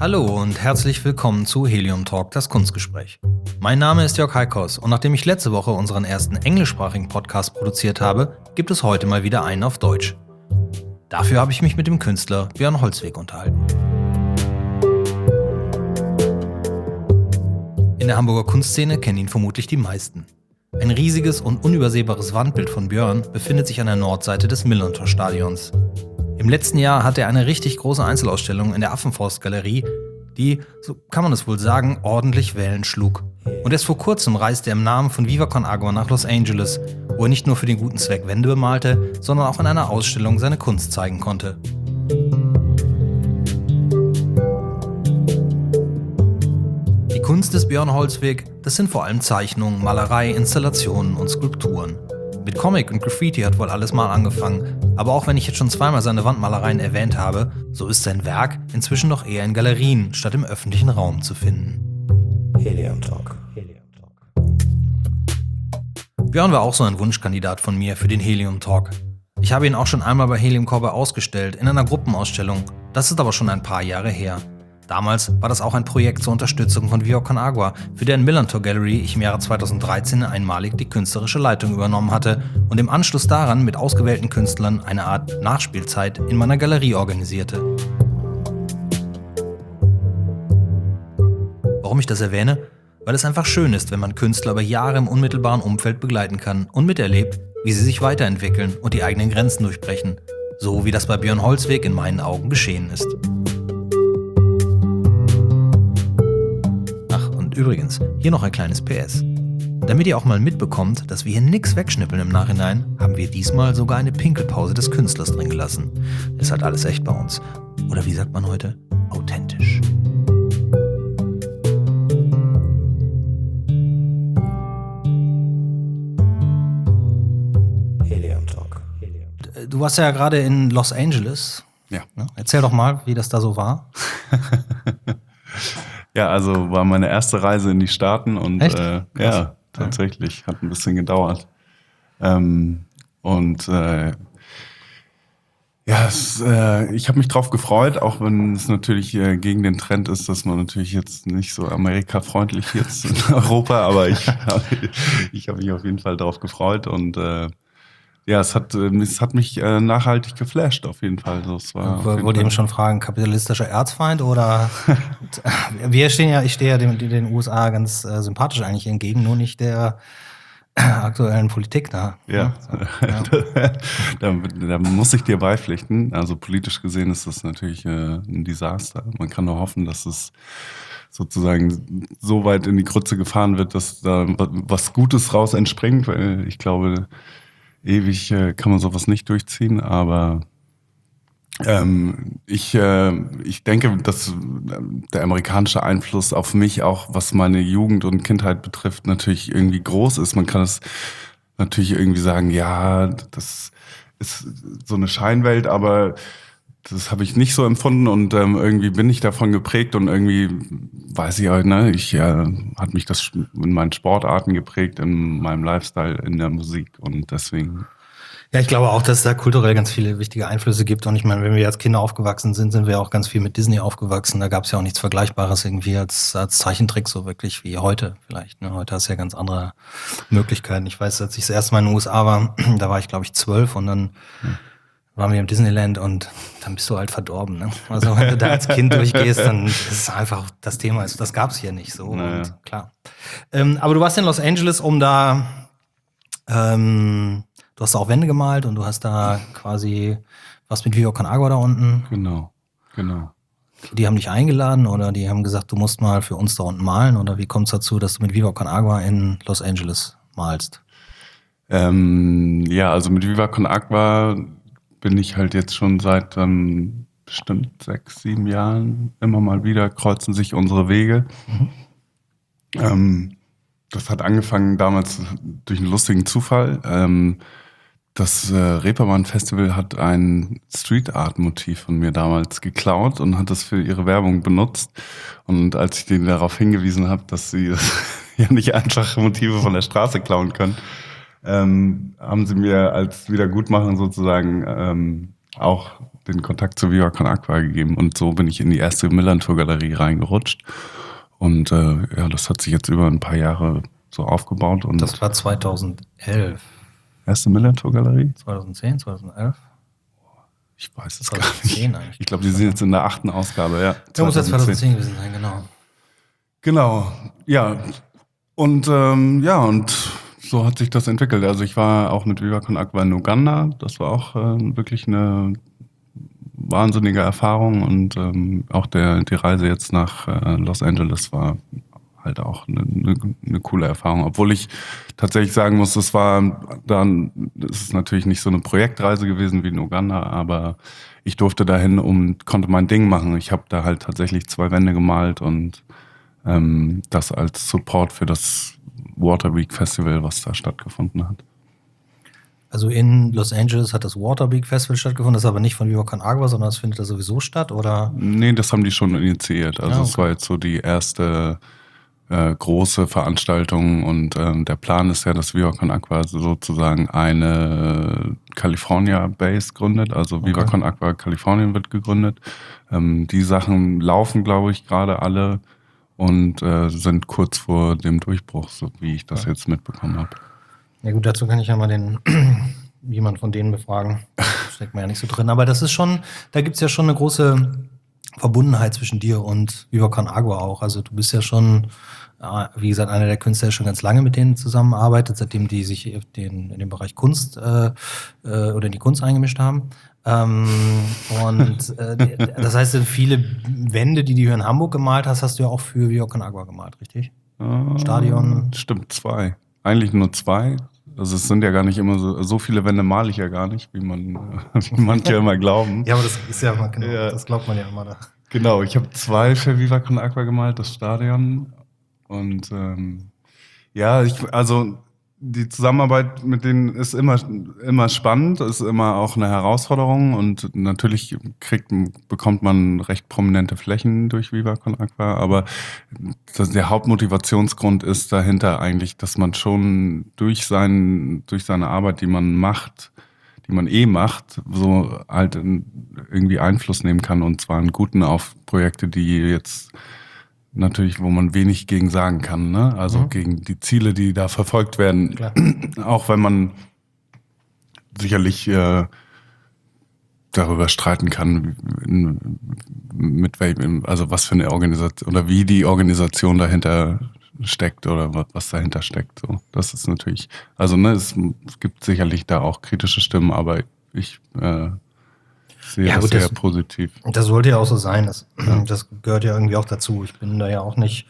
Hallo und herzlich willkommen zu Helium Talk, das Kunstgespräch. Mein Name ist Jörg Heikos und nachdem ich letzte Woche unseren ersten englischsprachigen Podcast produziert habe, gibt es heute mal wieder einen auf Deutsch. Dafür habe ich mich mit dem Künstler Björn Holzweg unterhalten. In der Hamburger Kunstszene kennen ihn vermutlich die meisten. Ein riesiges und unübersehbares Wandbild von Björn befindet sich an der Nordseite des Millerntor-Stadions. Im letzten Jahr hatte er eine richtig große Einzelausstellung in der Affenforst-Galerie, die, so kann man es wohl sagen, ordentlich Wellen schlug. Und erst vor kurzem reiste er im Namen von Viva Con Agua nach Los Angeles, wo er nicht nur für den guten Zweck Wände bemalte, sondern auch in einer Ausstellung seine Kunst zeigen konnte. Die Kunst des Björn Holzweg, das sind vor allem Zeichnungen, Malerei, Installationen und Skulpturen. Mit Comic und Graffiti hat wohl alles mal angefangen, aber auch wenn ich jetzt schon zweimal seine Wandmalereien erwähnt habe, so ist sein Werk inzwischen noch eher in Galerien statt im öffentlichen Raum zu finden. Helium Talk. Björn war auch so ein Wunschkandidat von mir für den Helium Talk. Ich habe ihn auch schon einmal bei Helium Cowboy ausgestellt, in einer Gruppenausstellung. Das ist aber schon ein paar Jahre her. Damals war das auch ein Projekt zur Unterstützung von Viva Con Agua, für deren Millerntor Gallery ich im Jahre 2013 einmalig die künstlerische Leitung übernommen hatte und im Anschluss daran mit ausgewählten Künstlern eine Art Nachspielzeit in meiner Galerie organisierte. Warum ich das erwähne? Weil es einfach schön ist, wenn man Künstler über Jahre im unmittelbaren Umfeld begleiten kann und miterlebt, wie sie sich weiterentwickeln und die eigenen Grenzen durchbrechen. So wie das bei Björn Holzweg in meinen Augen geschehen ist. Übrigens, hier noch ein kleines PS. Damit ihr auch mal mitbekommt, dass wir hier nix wegschnippeln im Nachhinein, haben wir diesmal sogar eine Pinkelpause des Künstlers drin gelassen. Ist halt alles echt bei uns. Oder wie sagt man heute? Authentisch. Helium Talk. Du warst ja gerade in Los Angeles. Ja. Erzähl doch mal, wie das da so war. Ja, also war meine erste Reise in die Staaten und Echt? tatsächlich, hat ein bisschen gedauert. Ich habe mich drauf gefreut, auch wenn es natürlich gegen den Trend ist, dass man natürlich jetzt nicht so amerikafreundlich jetzt in Europa, aber ich habe mich auf jeden Fall drauf gefreut und es hat mich nachhaltig geflasht, auf jeden Fall. Also, es war Wollte eben schon fragen, kapitalistischer Erzfeind oder? Ich stehe ja den USA ganz sympathisch eigentlich entgegen, nur nicht der aktuellen Politik da. Ja, da muss ich dir beipflichten. Also politisch gesehen ist das natürlich ein Desaster. Man kann nur hoffen, dass es sozusagen so weit in die Grütze gefahren wird, dass da was Gutes raus entspringt, weil ich glaube, ewig kann man sowas nicht durchziehen, aber ich denke, dass der amerikanische Einfluss auf mich auch, was meine Jugend und Kindheit betrifft, natürlich irgendwie groß ist. Man kann es natürlich irgendwie sagen, ja, das ist so eine Scheinwelt, aber das habe ich nicht so empfunden und irgendwie bin ich davon geprägt und irgendwie weiß ich auch, hat mich das in meinen Sportarten geprägt, in meinem Lifestyle, in der Musik und deswegen. Ja, ich glaube auch, dass es da kulturell ganz viele wichtige Einflüsse gibt. Und ich meine, wenn wir als Kinder aufgewachsen sind, sind wir auch ganz viel mit Disney aufgewachsen. Da gab es ja auch nichts Vergleichbares irgendwie als Zeichentrick, so wirklich wie heute vielleicht. Ne? Heute hast du ja ganz andere Möglichkeiten. Ich weiß, als ich das erste Mal in den USA war, da war ich, glaube ich, 12 und dann waren wir im Disneyland und dann bist du halt verdorben. Ne? Also wenn du da als Kind durchgehst, dann ist es einfach das Thema. Das gab es hier nicht so. Naja. Und klar. Aber du warst in Los Angeles, um da du hast da auch Wände gemalt und du hast da quasi was mit Viva Con Agua da unten. Genau. Die haben dich eingeladen oder die haben gesagt, du musst mal für uns da unten malen oder wie kommt es dazu, dass du mit Viva Con Agua in Los Angeles malst? Also mit Viva Con Agua bin ich halt jetzt schon seit bestimmt 6, 7 Jahren immer mal wieder kreuzen sich unsere Wege. Das hat angefangen damals durch einen lustigen Zufall. Das Reeperbahn Festival hat ein Street Art Motiv von mir damals geklaut und hat das für ihre Werbung benutzt. Und als ich denen darauf hingewiesen habe, dass sie ja nicht einfach Motive von der Straße klauen können, haben sie mir als Wiedergutmachung sozusagen auch den Kontakt zu Viva Con Aqua gegeben. Und so bin ich in die erste Millantor-Galerie reingerutscht. Und das hat sich jetzt über ein paar Jahre so aufgebaut. Und Das war 2011. Erste Millantor-Galerie? 2010, 2011? Ich weiß es 2010 gar nicht. eigentlich. Ich glaube, die sind jetzt in der 8. Ausgabe, ja. Da muss jetzt 2010 gewesen sein, genau. Genau, ja. Und und so hat sich das entwickelt. Also ich war auch mit Viva Con Aqua in Uganda. Das war auch wirklich eine wahnsinnige Erfahrung. Und auch die Reise jetzt nach Los Angeles war halt auch eine coole Erfahrung. Obwohl ich tatsächlich sagen muss, es ist natürlich nicht so eine Projektreise gewesen wie in Uganda, aber ich durfte dahin und konnte mein Ding machen. Ich habe da halt tatsächlich 2 Wände gemalt und das als Support für das Water Week Festival, was da stattgefunden hat. Also in Los Angeles hat das Water Week Festival stattgefunden, das ist aber nicht von Viva Con Agua, sondern das findet da sowieso statt, oder? Nee, das haben die schon initiiert. Also es war jetzt so die erste große Veranstaltung und der Plan ist ja, dass Viva Con Aqua sozusagen eine California Base gründet, also Viva Con Aqua Kalifornien wird gegründet. Die Sachen laufen, glaube ich, gerade alle und sind kurz vor dem Durchbruch, so wie ich das jetzt mitbekommen habe. Ja gut, dazu kann ich ja mal jemand von denen befragen. Steckt man ja nicht so drin. Aber das ist schon, da gibt es ja schon eine große Verbundenheit zwischen dir und Viva Con Agua auch. Also du bist ja schon, wie gesagt, einer der Künstler, der schon ganz lange mit denen zusammenarbeitet, seitdem die sich in den Bereich Kunst oder in die Kunst eingemischt haben. Das heißt, viele Wände, die du hier in Hamburg gemalt hast, hast du ja auch für Viva Con Agua gemalt, richtig? Stadion. Stimmt, 2. Eigentlich nur 2. Also es sind ja gar nicht immer so viele Wände male ich ja gar nicht, wie manche immer glauben. Ja, aber das ist ja, genau, das glaubt man ja immer da. Genau, ich habe 2 für Viva Con Aqua gemalt, das Stadion. Und also die Zusammenarbeit mit denen ist immer spannend, ist immer auch eine Herausforderung und natürlich bekommt man recht prominente Flächen durch Viva Con Aqua, aber der Hauptmotivationsgrund ist dahinter eigentlich, dass man schon durch seine Arbeit, die man macht, so halt irgendwie Einfluss nehmen kann und zwar einen guten auf Projekte, die jetzt natürlich, wo man wenig gegen sagen kann, ne? Also gegen die Ziele, die da verfolgt werden. Klar. Auch wenn man sicherlich darüber streiten kann, mit welchem, also was für eine Organisation oder wie die Organisation dahinter steckt oder was dahinter steckt. So, das ist natürlich, also es gibt sicherlich da auch kritische Stimmen, aber ich sehe das sehr positiv. Das sollte ja auch so sein. Das gehört ja irgendwie auch dazu. Ich bin ja auch nicht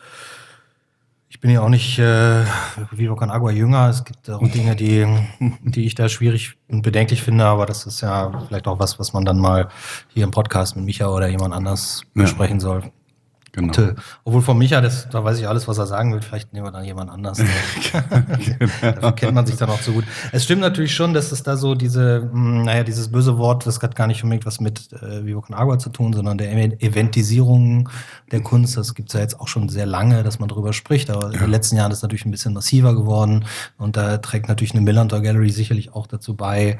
Viva Con Agua jünger. Es gibt auch Dinge, die ich da schwierig und bedenklich finde, aber das ist ja vielleicht auch was man dann mal hier im Podcast mit Micha oder jemand anders besprechen soll. Genau. Obwohl von Micha, da weiß ich alles, was er sagen will. Vielleicht nehmen wir dann jemand anders. Dafür kennt man sich dann auch so gut. Es stimmt natürlich schon, dass es da so dieses böse Wort, das hat gar nicht unbedingt was mit Viva Con Agua zu tun, sondern der Eventisierung der Kunst. Das gibt es ja jetzt auch schon sehr lange, dass man darüber spricht. Aber in den letzten Jahren ist es natürlich ein bisschen massiver geworden. Und da trägt natürlich eine Millantor Gallery sicherlich auch dazu bei,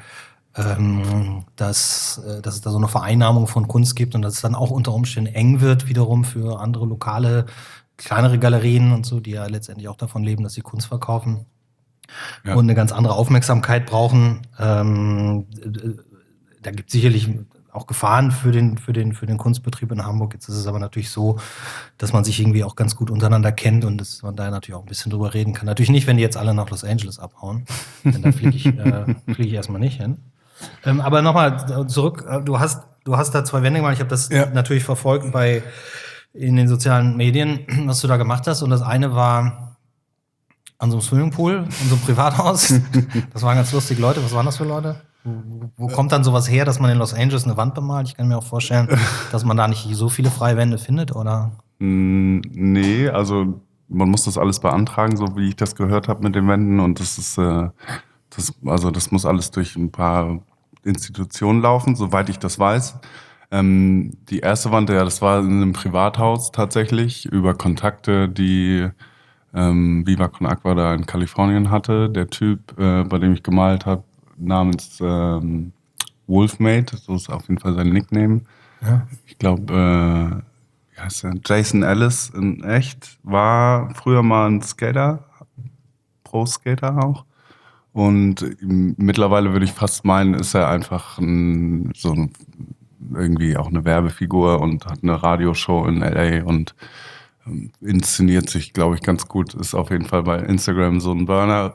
dass es da so eine Vereinnahmung von Kunst gibt und dass es dann auch unter Umständen eng wird, wiederum für andere lokale, kleinere Galerien und so, die ja letztendlich auch davon leben, dass sie Kunst verkaufen und eine ganz andere Aufmerksamkeit brauchen. Da gibt es sicherlich auch Gefahren für den Kunstbetrieb in Hamburg. Jetzt ist es aber natürlich so, dass man sich irgendwie auch ganz gut untereinander kennt und dass man da natürlich auch ein bisschen drüber reden kann. Natürlich nicht, wenn die jetzt alle nach Los Angeles abhauen, denn da fliege ich erstmal nicht hin. Aber nochmal zurück, du hast da 2 Wände gemacht. Ich habe das natürlich verfolgt in den sozialen Medien, was du da gemacht hast. Und das eine war an so einem Swimmingpool, in so einem Privathaus. Das waren ganz lustige Leute. Was waren das für Leute? Wo kommt dann sowas her, dass man in Los Angeles eine Wand bemalt? Ich kann mir auch vorstellen, dass man da nicht so viele freie Wände findet, oder? Nee, also man muss das alles beantragen, so wie ich das gehört habe mit den Wänden. Und das ist das muss alles durch ein paar Institutionen laufen, soweit ich das weiß. Die erste Wand, das war in einem Privathaus tatsächlich, über Kontakte, die Viva Con Aqua da in Kalifornien hatte. Der Typ, bei dem ich gemalt habe, namens Wolfmate, so ist auf jeden Fall sein Nickname. Ja. Ich glaube, wie heißt der? Jason Ellis in echt, war früher mal ein Skater, Pro-Skater auch. Und mittlerweile würde ich fast meinen, ist er einfach irgendwie auch eine Werbefigur und hat eine Radioshow in LA und inszeniert sich, glaube ich, ganz gut. Ist auf jeden Fall bei Instagram so ein Burner.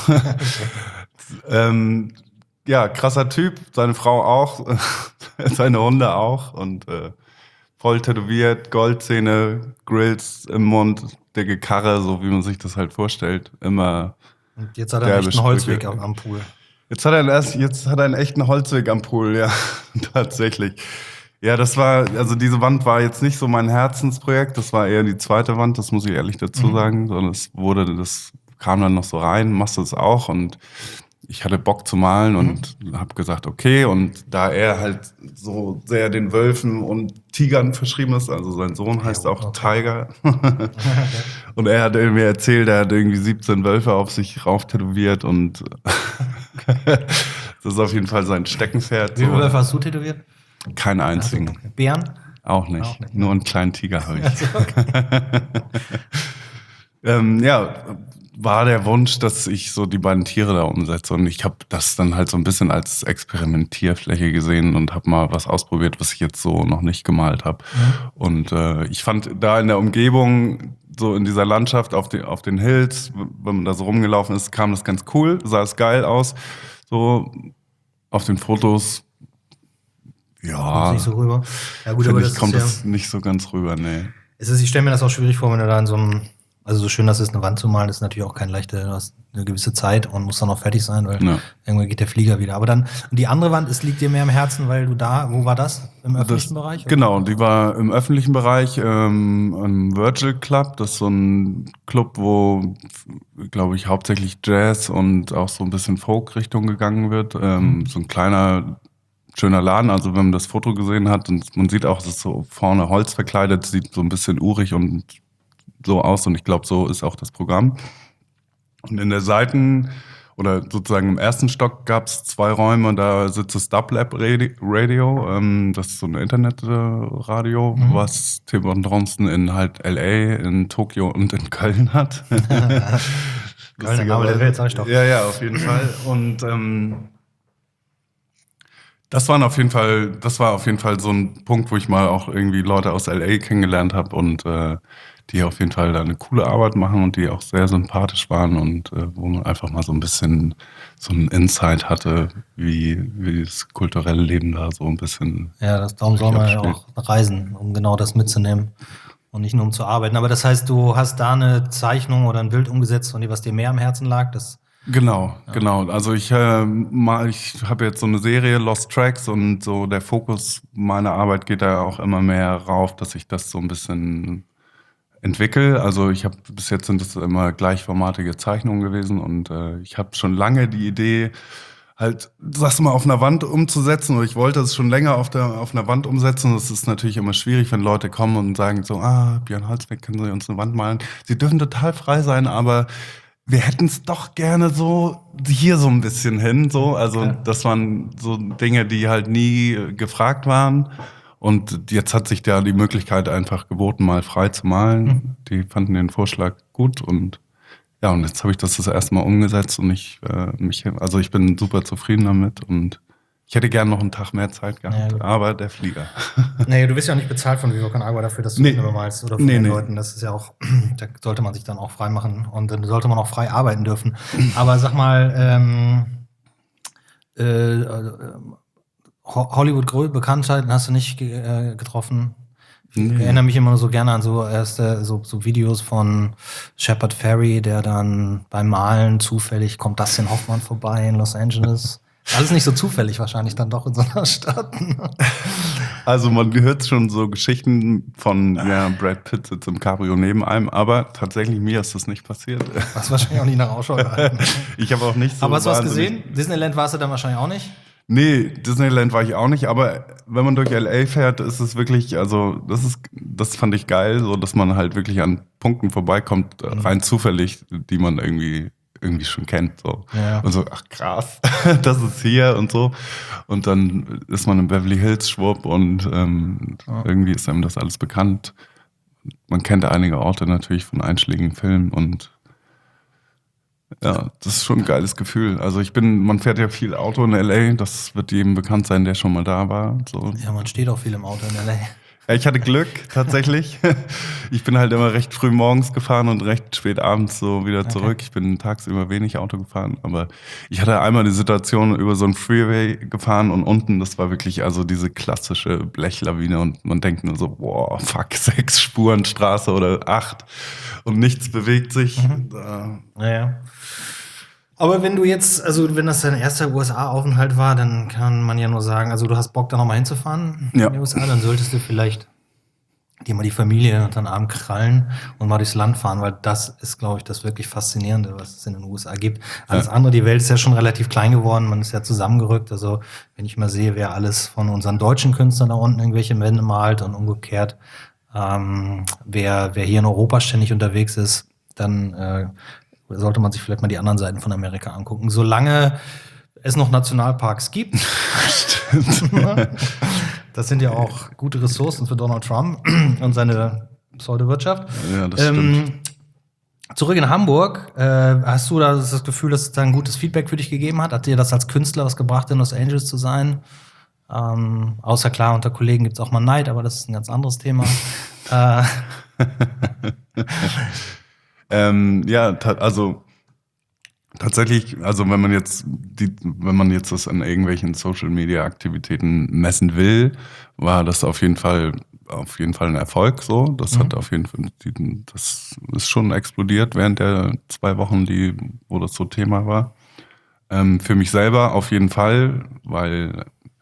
Ja, krasser Typ. Seine Frau auch. Seine Hunde auch. Und voll tätowiert, Goldzähne, Grills im Mund, dicke Karre, so wie man sich das halt vorstellt. Immer. Und jetzt hat er echt einen Holzweg am Pool. Jetzt hat er einen echten Holzweg am Pool, ja, tatsächlich. Ja, also diese Wand war jetzt nicht so mein Herzensprojekt, das war eher die zweite Wand, das muss ich ehrlich dazu sagen, sondern das kam dann noch so rein, machst du es auch und ich hatte Bock zu malen und habe gesagt, okay, und da er halt so sehr den Wölfen und Tigern verschrieben ist, also sein Sohn heißt auch Tiger, und er hat mir erzählt, er hat irgendwie 17 Wölfe auf sich rauf tätowiert und das ist auf jeden Fall sein Steckenpferd. Wie viele Wölfe hast du tätowiert? Keinen einzigen. Also, Bären? Auch nicht. Nur einen kleinen Tiger habe ich. Also, okay. Ja, war der Wunsch, dass ich so die beiden Tiere da umsetze. Und ich habe das dann halt so ein bisschen als Experimentierfläche gesehen und habe mal was ausprobiert, was ich jetzt so noch nicht gemalt habe. Und ich fand da in der Umgebung, so in dieser Landschaft auf den Hills, wenn man da so rumgelaufen ist, kam das ganz cool, sah es geil aus. So auf den Fotos, ja, nicht so rüber. Ja gut, aber kommt das nicht so ganz rüber, nee. Ich stelle mir das auch schwierig vor, wenn du da in so einem, also so schön das ist, eine Wand zu malen, ist natürlich auch kein leichter, du hast eine gewisse Zeit und musst dann auch fertig sein, weil irgendwann geht der Flieger wieder. Aber dann, und die andere Wand, es liegt dir mehr im Herzen, weil du da, wo war das? Im öffentlichen Bereich? Oder? Genau, die war im öffentlichen Bereich, im Virgil Club, das ist so ein Club, wo, glaube ich, hauptsächlich Jazz und auch so ein bisschen Folk-Richtung gegangen wird. So ein kleiner, schöner Laden, also wenn man das Foto gesehen hat und man sieht auch, es ist so vorne Holz verkleidet, sieht so ein bisschen urig und so aus und ich glaube, so ist auch das Programm. Und in der oder sozusagen im ersten Stock gab es 2 Räume, da sitzt das Dublab Radio, das ist so ein Internetradio, was Tim Von Dromsten in halt L.A., in Tokio und in Köln hat. Köln, aber der Welt, sag ich doch. Ja, auf jeden Fall. Und das war auf jeden Fall so ein Punkt, wo ich mal auch irgendwie Leute aus L.A. kennengelernt habe und die auf jeden Fall da eine coole Arbeit machen und die auch sehr sympathisch waren und wo man einfach mal so ein bisschen so einen Insight hatte, wie das kulturelle Leben da so ein bisschen. Ja, darum soll man ja auch reisen, um genau das mitzunehmen und nicht nur um zu arbeiten. Aber das heißt, du hast da eine Zeichnung oder ein Bild umgesetzt, was dir mehr am Herzen lag? Genau. Also ich habe jetzt so eine Serie, Lost Tracks, und so der Fokus meiner Arbeit geht da auch immer mehr rauf, dass ich das so ein bisschen entwickle. Also bis jetzt sind es immer gleichformatige Zeichnungen gewesen und ich habe schon lange die Idee, halt das mal auf einer Wand umzusetzen, oder ich wollte es schon länger auf einer Wand umsetzen. Das ist natürlich immer schwierig, wenn Leute kommen und sagen so, Björn Holzweg, können Sie uns eine Wand malen? Sie dürfen total frei sein, aber wir hätten es doch gerne so hier so ein bisschen hin, so. Also das waren so Dinge, die halt nie gefragt waren. Und jetzt hat sich da die Möglichkeit einfach geboten, mal frei zu malen. Die fanden den Vorschlag gut und ja, und jetzt habe ich das erste Mal umgesetzt und ich bin super zufrieden damit und ich hätte gerne noch einen Tag mehr Zeit gehabt, aber der Flieger. Nee, du wirst ja auch nicht bezahlt von Vivo Con Agua dafür, dass du Filme malst oder von den Leuten. Das ist ja auch, da sollte man sich dann auch frei machen und dann sollte man auch frei arbeiten dürfen. Aber sag mal, Hollywood-Bekanntheiten hast du nicht getroffen? Ich erinnere mich immer so gerne an so Videos von Shepard Fairey, der dann beim Malen zufällig kommt Dustin Hoffmann vorbei in Los Angeles. Alles nicht so zufällig wahrscheinlich dann doch in so einer Stadt. Also man hört schon so Geschichten von, Brad Pitt sitzt im Cabrio neben einem, aber tatsächlich mir ist das nicht passiert. Hast wahrscheinlich auch nicht nach Ausschau gehalten. Ich habe auch nicht so. Aber hast du was gesehen? Disneyland warst du dann wahrscheinlich auch nicht? Nee, Disneyland war ich auch nicht, aber wenn man durch L.A. fährt, ist es wirklich, also das fand ich geil, so dass man halt wirklich an Punkten vorbeikommt, rein zufällig, die man irgendwie irgendwie schon kennt. So. Ja. Und so, ach krass, das ist hier und so. Und dann ist man in Beverly Hills schwupp und irgendwie ist einem das alles bekannt. Man kennt einige Orte natürlich von einschlägigen Filmen und ja, das ist schon ein geiles Gefühl. Also man fährt ja viel Auto in L.A., das wird jedem bekannt sein, der schon mal da war. So. Ja, man steht auch viel im Auto in L.A. Ja, ich hatte Glück, tatsächlich. Ich bin halt immer recht früh morgens gefahren und recht spät abends so wieder zurück. Ich bin tagsüber wenig Auto gefahren, aber ich hatte einmal die Situation, über so einen Freeway gefahren und unten, das war wirklich also diese klassische Blechlawine und man denkt nur so, boah, fuck, 6 Spuren Straße oder 8 und nichts bewegt sich. Naja. Aber wenn wenn das dein erster USA-Aufenthalt war, dann kann man ja nur sagen, also du hast Bock, da nochmal hinzufahren in die USA, dann solltest du vielleicht dir mal die Familie unter den Arm krallen und mal durchs Land fahren, weil das ist, glaube ich, das wirklich Faszinierende, was es in den USA gibt. Alles andere, die Welt ist ja schon relativ klein geworden, man ist ja zusammengerückt. Also wenn ich mal sehe, wer alles von unseren deutschen Künstlern da unten irgendwelche Wände malt und umgekehrt, wer hier in Europa ständig unterwegs ist, dann sollte man sich vielleicht mal die anderen Seiten von Amerika angucken. Solange es noch Nationalparks gibt. Stimmt. Das sind ja auch gute Ressourcen für Donald Trump und seine Pseudowirtschaft. Ja, das stimmt. Zurück in Hamburg, hast du da das Gefühl, dass es da ein gutes Feedback für dich gegeben hat? Hat dir das als Künstler was gebracht, in Los Angeles zu sein? Außer klar, unter Kollegen gibt es auch mal Neid, aber das ist ein ganz anderes Thema. Also tatsächlich, also wenn man jetzt das an irgendwelchen Social Media Aktivitäten messen will, war das auf jeden Fall ein Erfolg. So, das hat auf jeden Fall, das ist schon explodiert während der 2 Wochen, wo das so Thema war. Für mich selber auf jeden Fall, weil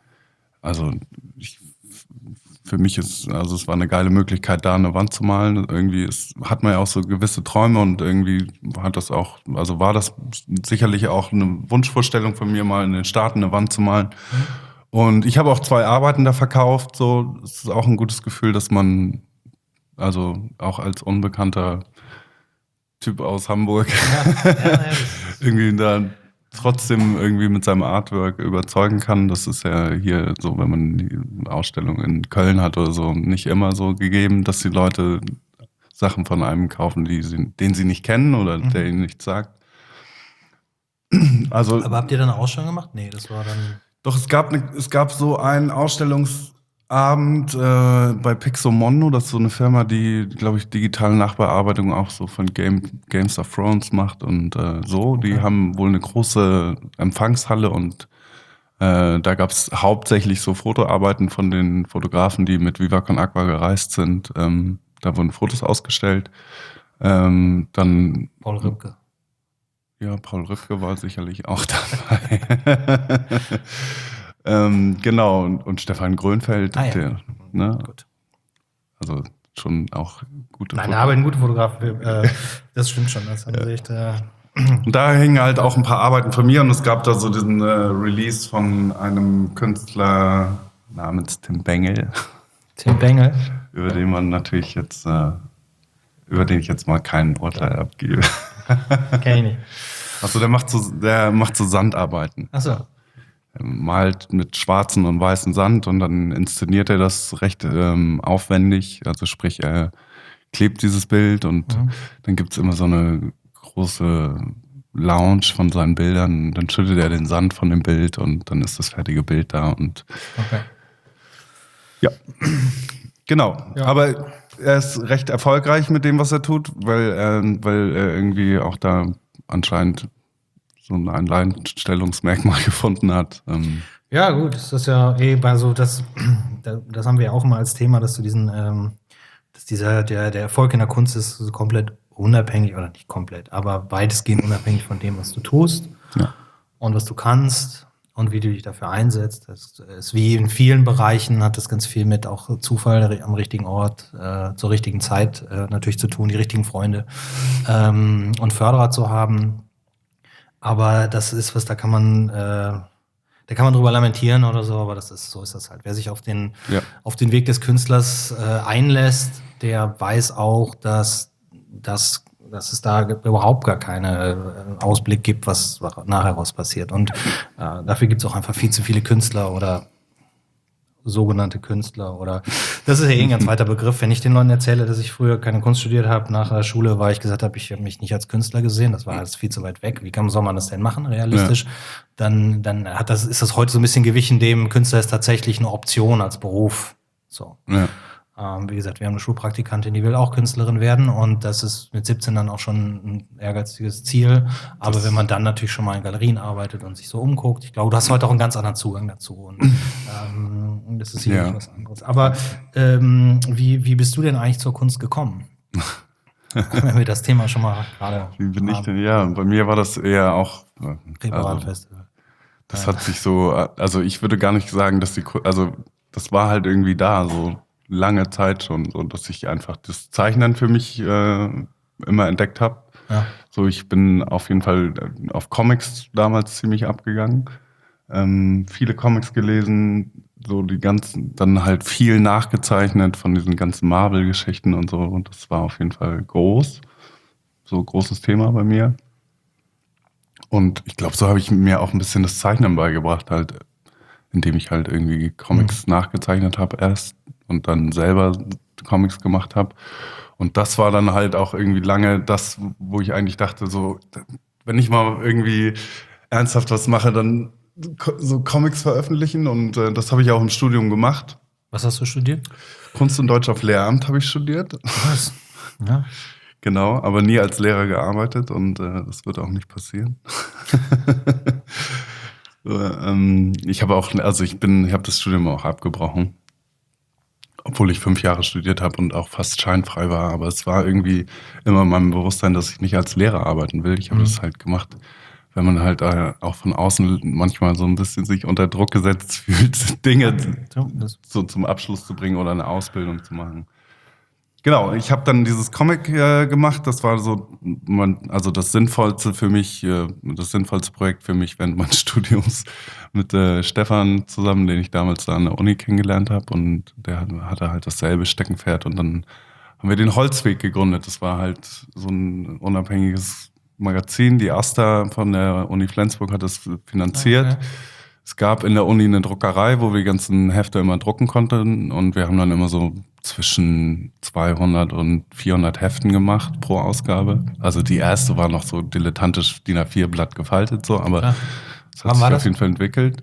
für mich es war eine geile Möglichkeit, da eine Wand zu malen. Irgendwie hat man ja auch so gewisse Träume und irgendwie war das sicherlich auch eine Wunschvorstellung von mir, mal in den Staaten eine Wand zu malen. Und ich habe auch 2 Arbeiten da verkauft. So, es ist auch ein gutes Gefühl, dass man also auch als unbekannter Typ aus Hamburg irgendwie da trotzdem irgendwie mit seinem Artwork überzeugen kann. Das ist ja hier so, wenn man die Ausstellung in Köln hat oder so, nicht immer so gegeben, dass die Leute Sachen von einem kaufen, den sie nicht kennen oder der ihnen nichts sagt. Also, aber habt ihr dann eine Ausstellung gemacht? Nee, das war dann... Doch, es gab so einen Ausstellungsabend bei Pixomondo, das ist so eine Firma, die, glaube ich, digitale Nachbearbeitung auch so von Games of Thrones macht und so. Die haben wohl eine große Empfangshalle und da gab es hauptsächlich so Fotoarbeiten von den Fotografen, die mit Viva Con Agua gereist sind. Da wurden Fotos ausgestellt. Dann Paul Rübke. Ja, Paul Rübke war sicherlich auch dabei. Genau, und Stefan Grönfeld, der, ne? Gut. Also schon auch gute Nein, aber ein guter Fotograf, das stimmt schon. Das haben echt, Und da hingen halt auch ein paar Arbeiten von mir und es gab da so diesen Release von einem Künstler namens Tim Bengel. Tim Bengel? Über den ich jetzt mal kein Urteil abgebe. Kenn ich nicht. Achso, der macht so Sandarbeiten. Achso. Er malt mit schwarzen und weißen Sand und dann inszeniert er das recht aufwendig. Also sprich, er klebt dieses Bild und dann gibt's immer so eine große Lounge von seinen Bildern. Dann schüttet er den Sand von dem Bild und dann ist das fertige Bild da. Und ja, genau. Ja. Aber er ist recht erfolgreich mit dem, was er tut, weil er irgendwie auch da anscheinend so ein Alleinstellungsmerkmal gefunden hat. Ja, gut, das ist ja also das haben wir ja auch immer als Thema, dass du der Erfolg in der Kunst ist so komplett unabhängig, oder nicht komplett, aber weitestgehend unabhängig von dem, was du tust und was du kannst und wie du dich dafür einsetzt. Das ist wie in vielen Bereichen, hat das ganz viel mit auch Zufall am richtigen Ort, zur richtigen Zeit natürlich zu tun, die richtigen Freunde und Förderer zu haben. Aber das ist was, da kann man drüber lamentieren oder so, aber so ist das halt. Wer sich auf den Weg des Künstlers einlässt, der weiß auch, dass das dass es da überhaupt gar keinen Ausblick gibt, was nachher raus passiert. Und dafür gibt es auch einfach viel zu viele Künstler oder sogenannte Künstler oder das ist ja ein ganz weiter Begriff. Wenn ich den Leuten erzähle, dass ich früher keine Kunst studiert habe, nach der Schule, weil ich gesagt habe, ich habe mich nicht als Künstler gesehen, das war alles viel zu weit weg. Wie soll man das denn machen, realistisch? Dann ist das heute so ein bisschen gewichen dem, Künstler ist tatsächlich eine Option als Beruf. So. Ja. Wie gesagt, wir haben eine Schulpraktikantin, die will auch Künstlerin werden und das ist mit 17 dann auch schon ein ehrgeiziges Ziel. Aber wenn man dann natürlich schon mal in Galerien arbeitet und sich so umguckt, ich glaube, du hast heute auch einen ganz anderen Zugang dazu und das ist sicherlich was anderes. Aber wie bist du denn eigentlich zur Kunst gekommen? Wenn wir das Thema schon mal gerade Wie bin ich denn? Ja, bei mir war das eher auch Festival. Das hat sich so, also ich würde gar nicht sagen, dass das war halt irgendwie da, so lange Zeit schon, so dass ich einfach das Zeichnen für mich immer entdeckt habe. Ja. So, ich bin auf jeden Fall auf Comics damals ziemlich abgegangen. Viele Comics gelesen, so die ganzen, dann halt viel nachgezeichnet von diesen ganzen Marvel-Geschichten und so. Und das war auf jeden Fall großes Thema bei mir. Und ich glaube, so habe ich mir auch ein bisschen das Zeichnen beigebracht, halt, indem ich halt irgendwie Comics nachgezeichnet habe erst und dann selber Comics gemacht habe. Und das war dann halt auch irgendwie lange das, wo ich eigentlich dachte, so, wenn ich mal irgendwie ernsthaft was mache, dann so Comics veröffentlichen. Und das habe ich auch im Studium gemacht. Was hast du studiert? Kunst und Deutsch auf Lehramt habe ich studiert. Was? Ja. Genau, aber nie als Lehrer gearbeitet und das wird auch nicht passieren. Ich habe das Studium auch abgebrochen, obwohl ich 5 Jahre studiert habe und auch fast scheinfrei war. Aber es war irgendwie immer in meinem Bewusstsein, dass ich nicht als Lehrer arbeiten will. Ich habe das halt gemacht, wenn man halt auch von außen manchmal so ein bisschen sich unter Druck gesetzt fühlt, Dinge so zum Abschluss zu bringen oder eine Ausbildung zu machen. Genau, ich habe dann dieses Comic gemacht. Das war so, das sinnvollste für mich, das sinnvollste Projekt für mich während meines Studiums mit Stefan zusammen, den ich damals da an der Uni kennengelernt habe. Und der hatte halt dasselbe Steckenpferd. Und dann haben wir den Holzweg gegründet. Das war halt so ein unabhängiges Magazin. Die Asta von der Uni Flensburg hat das finanziert. Okay. Es gab in der Uni eine Druckerei, wo wir die ganzen Hefte immer drucken konnten. Und wir haben dann immer so zwischen 200 und 400 Heften gemacht pro Ausgabe. Also die erste war noch so dilettantisch DIN A4-Blatt gefaltet, so, aber das hat sich auf jeden Fall entwickelt.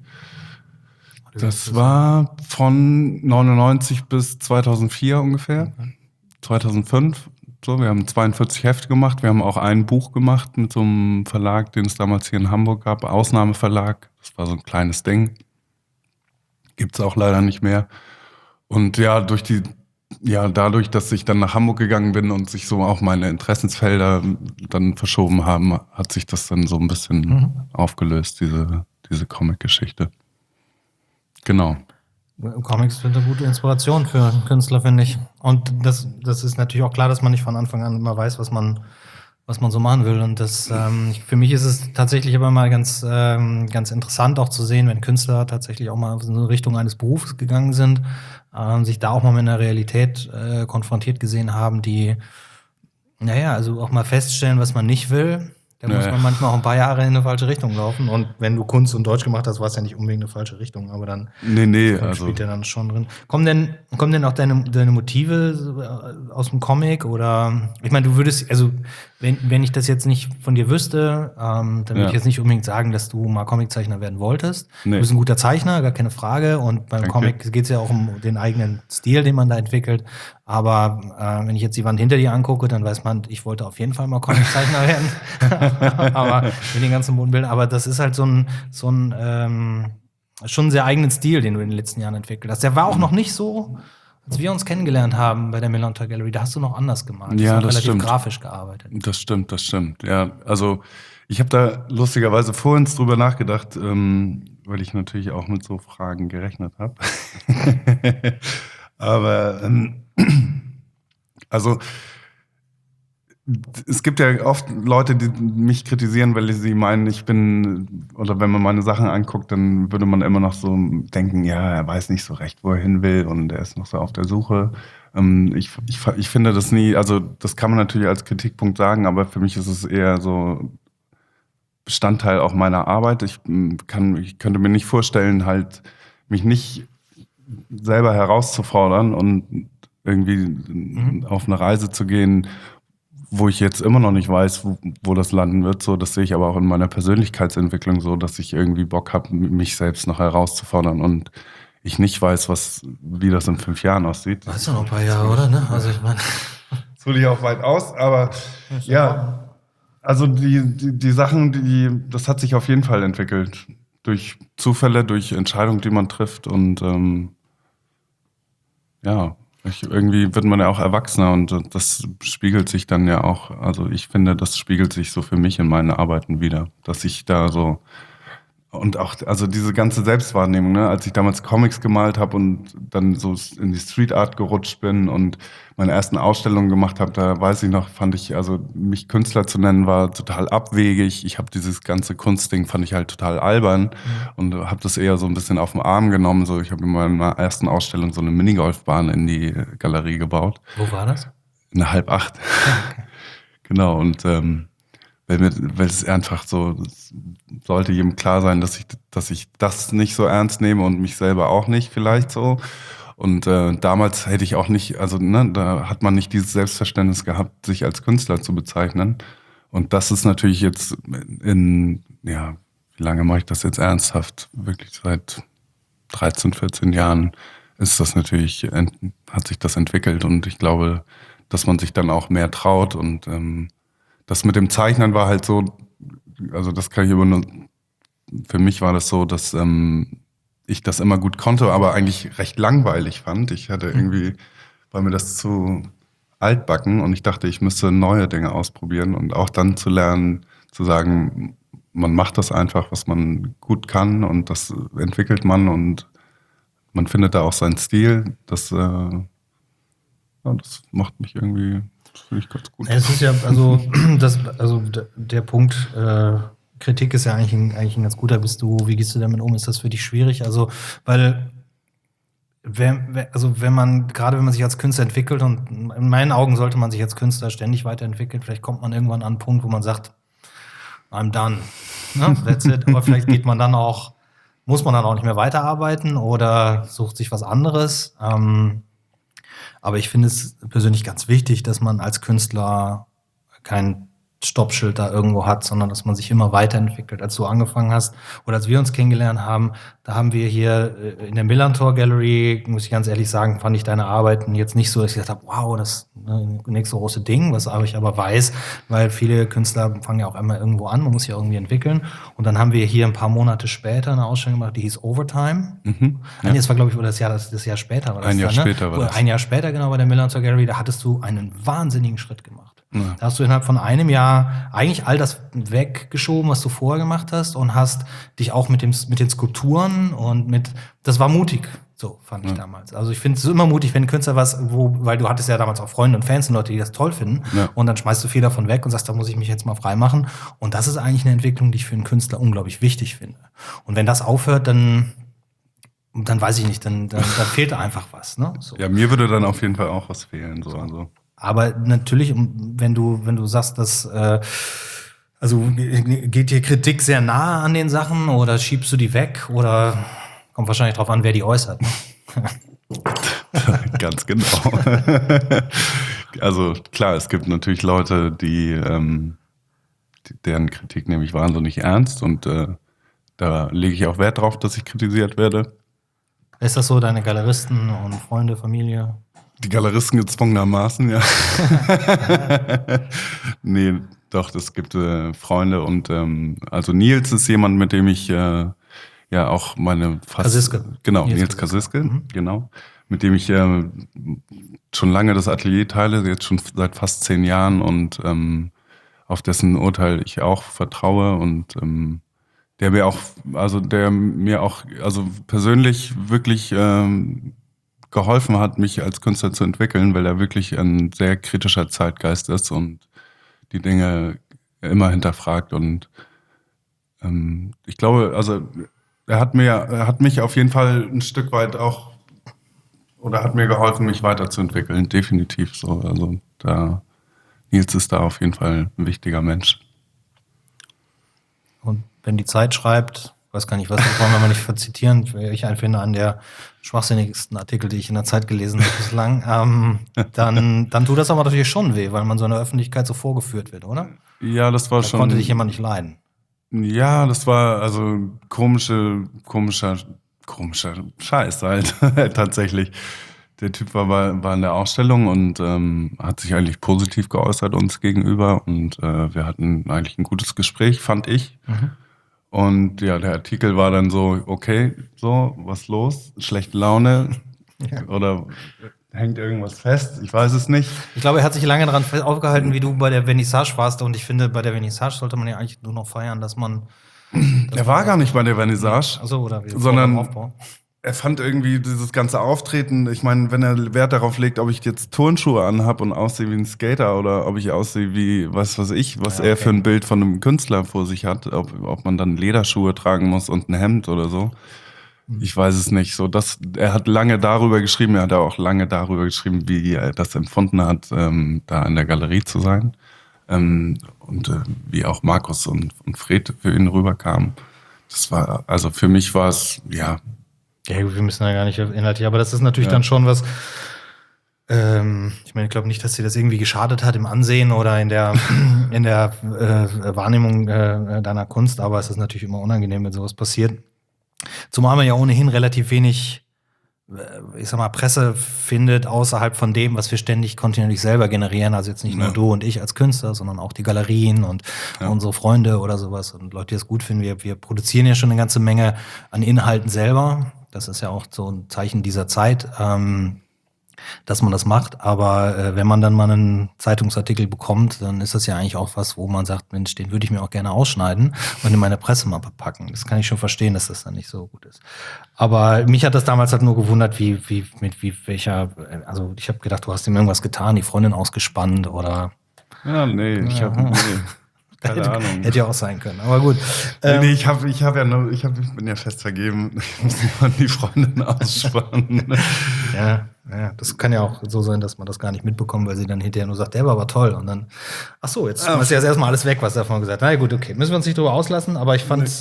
Das war von 99 bis 2004 ungefähr. 2005. So, wir haben 42 Hefte gemacht. Wir haben auch ein Buch gemacht mit so einem Verlag, den es damals hier in Hamburg gab, Ausnahmeverlag. Das war so ein kleines Ding. Gibt's auch leider nicht mehr. Und ja, dadurch, dass ich dann nach Hamburg gegangen bin und sich so auch meine Interessensfelder dann verschoben haben, hat sich das dann so ein bisschen aufgelöst, diese Comic-Geschichte. Genau. Comics sind eine gute Inspiration für einen Künstler, finde ich. Und das ist natürlich auch klar, dass man nicht von Anfang an immer weiß, was man so machen will. Und das für mich ist es tatsächlich aber mal ganz interessant auch zu sehen, wenn Künstler tatsächlich auch mal in so Richtung eines Berufs gegangen sind, sich da auch mal mit einer Realität konfrontiert gesehen haben, die, also auch mal feststellen, was man nicht will. Da muss man manchmal auch ein paar Jahre in eine falsche Richtung laufen. Und wenn du Kunst und Deutsch gemacht hast, war es ja nicht unbedingt eine falsche Richtung, aber dann spielt ja dann schon drin. Kommen denn auch deine Motive aus dem Comic? Oder ich meine, du würdest, also wenn ich das jetzt nicht von dir wüsste, dann würde ich jetzt nicht unbedingt sagen, dass du mal Comiczeichner werden wolltest. Nee. Du bist ein guter Zeichner, gar keine Frage. Und beim Comic geht es ja auch um den eigenen Stil, den man da entwickelt. Aber wenn ich jetzt die Wand hinter dir angucke, dann weiß man, ich wollte auf jeden Fall mal Comiczeichner werden. Aber mit den ganzen Bodenbildern. Aber das ist halt so ein schon einen sehr eigenen Stil, den du in den letzten Jahren entwickelt hast. Der war auch noch nicht so, als wir uns kennengelernt haben bei der Melanter Gallery. Da hast du noch anders gemacht. Ja, das relativ stimmt. Grafisch gearbeitet. Das stimmt. Ja, also ich habe da lustigerweise vorhin drüber nachgedacht, weil ich natürlich auch mit so Fragen gerechnet habe. Aber also Es gibt ja oft Leute, die mich kritisieren, weil sie meinen, ich bin, oder wenn man meine Sachen anguckt, dann würde man immer noch so denken, ja, er weiß nicht so recht, wo er hin will und er ist noch so auf der Suche. Ich finde das nie, also das kann man natürlich als Kritikpunkt sagen, aber für mich ist es eher so Bestandteil auch meiner Arbeit. Ich könnte mir nicht vorstellen, halt mich nicht selber herauszufordern und irgendwie auf eine Reise zu gehen, wo ich jetzt immer noch nicht weiß, wo das landen wird. So, das sehe ich aber auch in meiner Persönlichkeitsentwicklung so, dass ich irgendwie Bock habe, mich selbst noch herauszufordern und ich nicht weiß, wie das in 5 Jahren aussieht. Weißt du noch ein paar Jahre, oder? Ne? Also ich meine, Das hole ich auch weit aus, aber ja, also die Sachen, das hat sich auf jeden Fall entwickelt. Durch Zufälle, durch Entscheidungen, die man trifft und ja, irgendwie wird man ja auch erwachsener und das spiegelt sich dann ja auch, also ich finde, das spiegelt sich so für mich in meinen Arbeiten wieder, dass ich da so und auch, also diese ganze Selbstwahrnehmung, ne, als ich damals Comics gemalt habe und dann so in die Street Art gerutscht bin und meine ersten Ausstellungen gemacht habe, da weiß ich noch, fand ich, also mich Künstler zu nennen, war total abwegig. Ich habe dieses ganze Kunstding, fand ich halt total albern und habe das eher so ein bisschen auf den Arm genommen. So, ich habe in meiner ersten Ausstellung so eine Minigolfbahn in die Galerie gebaut. wo war das? Eine 7:30. Okay. Genau, und weil es einfach so, es sollte jedem klar sein, dass ich das nicht so ernst nehme und mich selber auch nicht vielleicht so. Und damals hätte ich auch nicht, also ne, da hat man nicht dieses Selbstverständnis gehabt, sich als Künstler zu bezeichnen. Und das ist natürlich jetzt ja, wie lange mache ich das jetzt ernsthaft? Wirklich seit 13, 14 Jahren ist das natürlich, hat sich das entwickelt und ich glaube, dass man sich dann auch mehr traut und das mit dem Zeichnen war halt so, also das kann ich immer nur, für mich war das so, dass ich das immer gut konnte, aber eigentlich recht langweilig fand. Ich hatte irgendwie, war mir das zu altbacken und ich dachte, ich müsste neue Dinge ausprobieren und auch dann zu lernen, zu sagen, man macht das einfach, was man gut kann und das entwickelt man und man findet da auch seinen Stil. Das macht mich irgendwie, das finde ich ganz gut. Es ist ja, also der Punkt, Kritik ist ja eigentlich ein ganz guter. Wie gehst du damit um? Ist das für dich schwierig? Also, weil, wenn man sich als Künstler entwickelt und in meinen Augen sollte man sich als Künstler ständig weiterentwickeln, vielleicht kommt man irgendwann an einen Punkt, wo man sagt, I'm done. Ne? That's it. Aber vielleicht muss man dann auch nicht mehr weiterarbeiten oder sucht sich was anderes. Aber ich finde es persönlich ganz wichtig, dass man als Künstler kein Stoppschild da irgendwo hat, sondern dass man sich immer weiterentwickelt. Als du angefangen hast oder als wir uns kennengelernt haben, da haben wir hier in der Millantor Gallery, muss ich ganz ehrlich sagen, fand ich deine Arbeiten jetzt nicht so, dass ich gesagt habe, wow, das ist das nächste große Ding, was ich aber weiß, weil viele Künstler fangen ja auch einmal irgendwo an, man muss ja irgendwie entwickeln. Und dann haben wir hier ein paar Monate später eine Ausstellung gemacht, die hieß Overtime. Ja. Das war, glaube ich, das Jahr später. War das Ein Jahr später war das. Ein Jahr später, genau, bei der Millantor Gallery, da hattest du einen wahnsinnigen Schritt gemacht. Ja. Da hast du innerhalb von einem Jahr eigentlich all das weggeschoben, was du vorher gemacht hast und hast dich auch mit den Skulpturen und das war mutig, so fand ich damals. Also ich finde es immer mutig, wenn ein Künstler weil du hattest ja damals auch Freunde und Fans und Leute, die das toll finden und dann schmeißt du viel davon weg und sagst, da muss ich mich jetzt mal frei machen und das ist eigentlich eine Entwicklung, die ich für einen Künstler unglaublich wichtig finde. Und wenn das aufhört, dann weiß ich nicht, dann fehlt da einfach was. Ne? So. Ja, mir würde dann auf jeden Fall auch was fehlen. So. Also. Aber natürlich, wenn du sagst, dass geht dir Kritik sehr nah an den Sachen oder schiebst du die weg oder kommt wahrscheinlich drauf an, wer die äußert. Ne? Ganz genau. Also klar, es gibt natürlich Leute, deren Kritik nehme ich wahnsinnig ernst und da lege ich auch Wert drauf, dass ich kritisiert werde. Ist das so, deine Galeristen und Freunde, Familie? Die Galeristen gezwungenermaßen, ja. Nee, doch, es gibt Freunde und also Nils ist jemand, mit dem ich ja auch Kasiske. Genau, Nils Kasiske, genau. Mit dem ich schon lange das Atelier teile, jetzt schon seit fast 10 Jahren und auf dessen Urteil ich auch vertraue und der mir auch persönlich wirklich geholfen hat, mich als Künstler zu entwickeln, weil er wirklich ein sehr kritischer Zeitgeist ist und die Dinge immer hinterfragt und ich glaube, also er hat mich auf jeden Fall ein Stück weit auch oder hat mir geholfen, mich weiterzuentwickeln, definitiv so. Also Nils ist da auf jeden Fall ein wichtiger Mensch. Und wenn die Zeit schreibt, weiß gar nicht, was das wollen wir mal nicht verzitieren, ich finde an der schwachsinnigsten Artikel, die ich in der Zeit gelesen habe bislang, dann tut das aber natürlich schon weh, weil man so in der Öffentlichkeit so vorgeführt wird, oder? Ja, das war Da schon. konnte dich jemand nicht leiden. Ja, das war also komischer Scheiß halt, tatsächlich. Der Typ war in der Ausstellung und hat sich eigentlich positiv geäußert uns gegenüber und wir hatten eigentlich ein gutes Gespräch, fand ich. Und ja, der Artikel war dann so, okay, so, was los? Schlechte Laune? Oder hängt irgendwas fest? Ich weiß es nicht. Ich glaube, er hat sich lange daran aufgehalten, wie du bei der Vernissage warst. Und ich finde, bei der Vernissage sollte man ja eigentlich nur noch feiern, dass man... Er war gar nicht bei der Vernissage, Achso, oder wie sondern Aufbau. er fand irgendwie dieses ganze Auftreten, ich meine, wenn er Wert darauf legt, ob ich jetzt Turnschuhe anhab und aussehe wie ein Skater oder ob ich aussehe wie, was er für ein Bild von einem Künstler vor sich hat, ob man dann Lederschuhe tragen muss und ein Hemd oder so. Ich weiß es nicht. So, er hat lange darüber geschrieben, er hat auch lange darüber geschrieben, wie er das empfunden hat, da in der Galerie zu sein. Wie auch Markus und Fred für ihn rüberkamen. Das war, also für mich war es, ja. Ja, wir müssen da gar nicht inhaltlich, aber das ist natürlich dann schon was, ich meine, ich glaube nicht, dass dir das irgendwie geschadet hat im Ansehen oder in der Wahrnehmung deiner Kunst, aber es ist natürlich immer unangenehm, wenn sowas passiert. Zumal man ja ohnehin relativ wenig, ich sag mal, Presse findet außerhalb von dem, was wir ständig kontinuierlich selber generieren. Also jetzt nicht nur du und ich als Künstler, sondern auch die Galerien und unsere Freunde oder sowas und Leute, die das gut finden. Wir produzieren ja schon eine ganze Menge an Inhalten selber. Das ist ja auch so ein Zeichen dieser Zeit, dass man das macht. Aber wenn man dann mal einen Zeitungsartikel bekommt, dann ist das ja eigentlich auch was, wo man sagt, Mensch, den würde ich mir auch gerne ausschneiden und in meine Pressemappe packen. Das kann ich schon verstehen, dass das dann nicht so gut ist. Aber mich hat das damals halt nur gewundert, also ich habe gedacht, du hast ihm irgendwas getan, die Freundin ausgespannt oder... Ja, nee, keine Ahnung. Hätte ja auch sein können, aber gut. Ich bin ja fest vergeben. Ich muss niemand die Freundin ausspannen. Ja, das kann ja auch so sein, dass man das gar nicht mitbekommt, weil sie dann hinterher nur sagt, der war aber toll. Und dann, ach so, jetzt ist ja erstmal alles weg, was davon gesagt hat. Na gut, okay, müssen wir uns nicht drüber auslassen, aber ich fand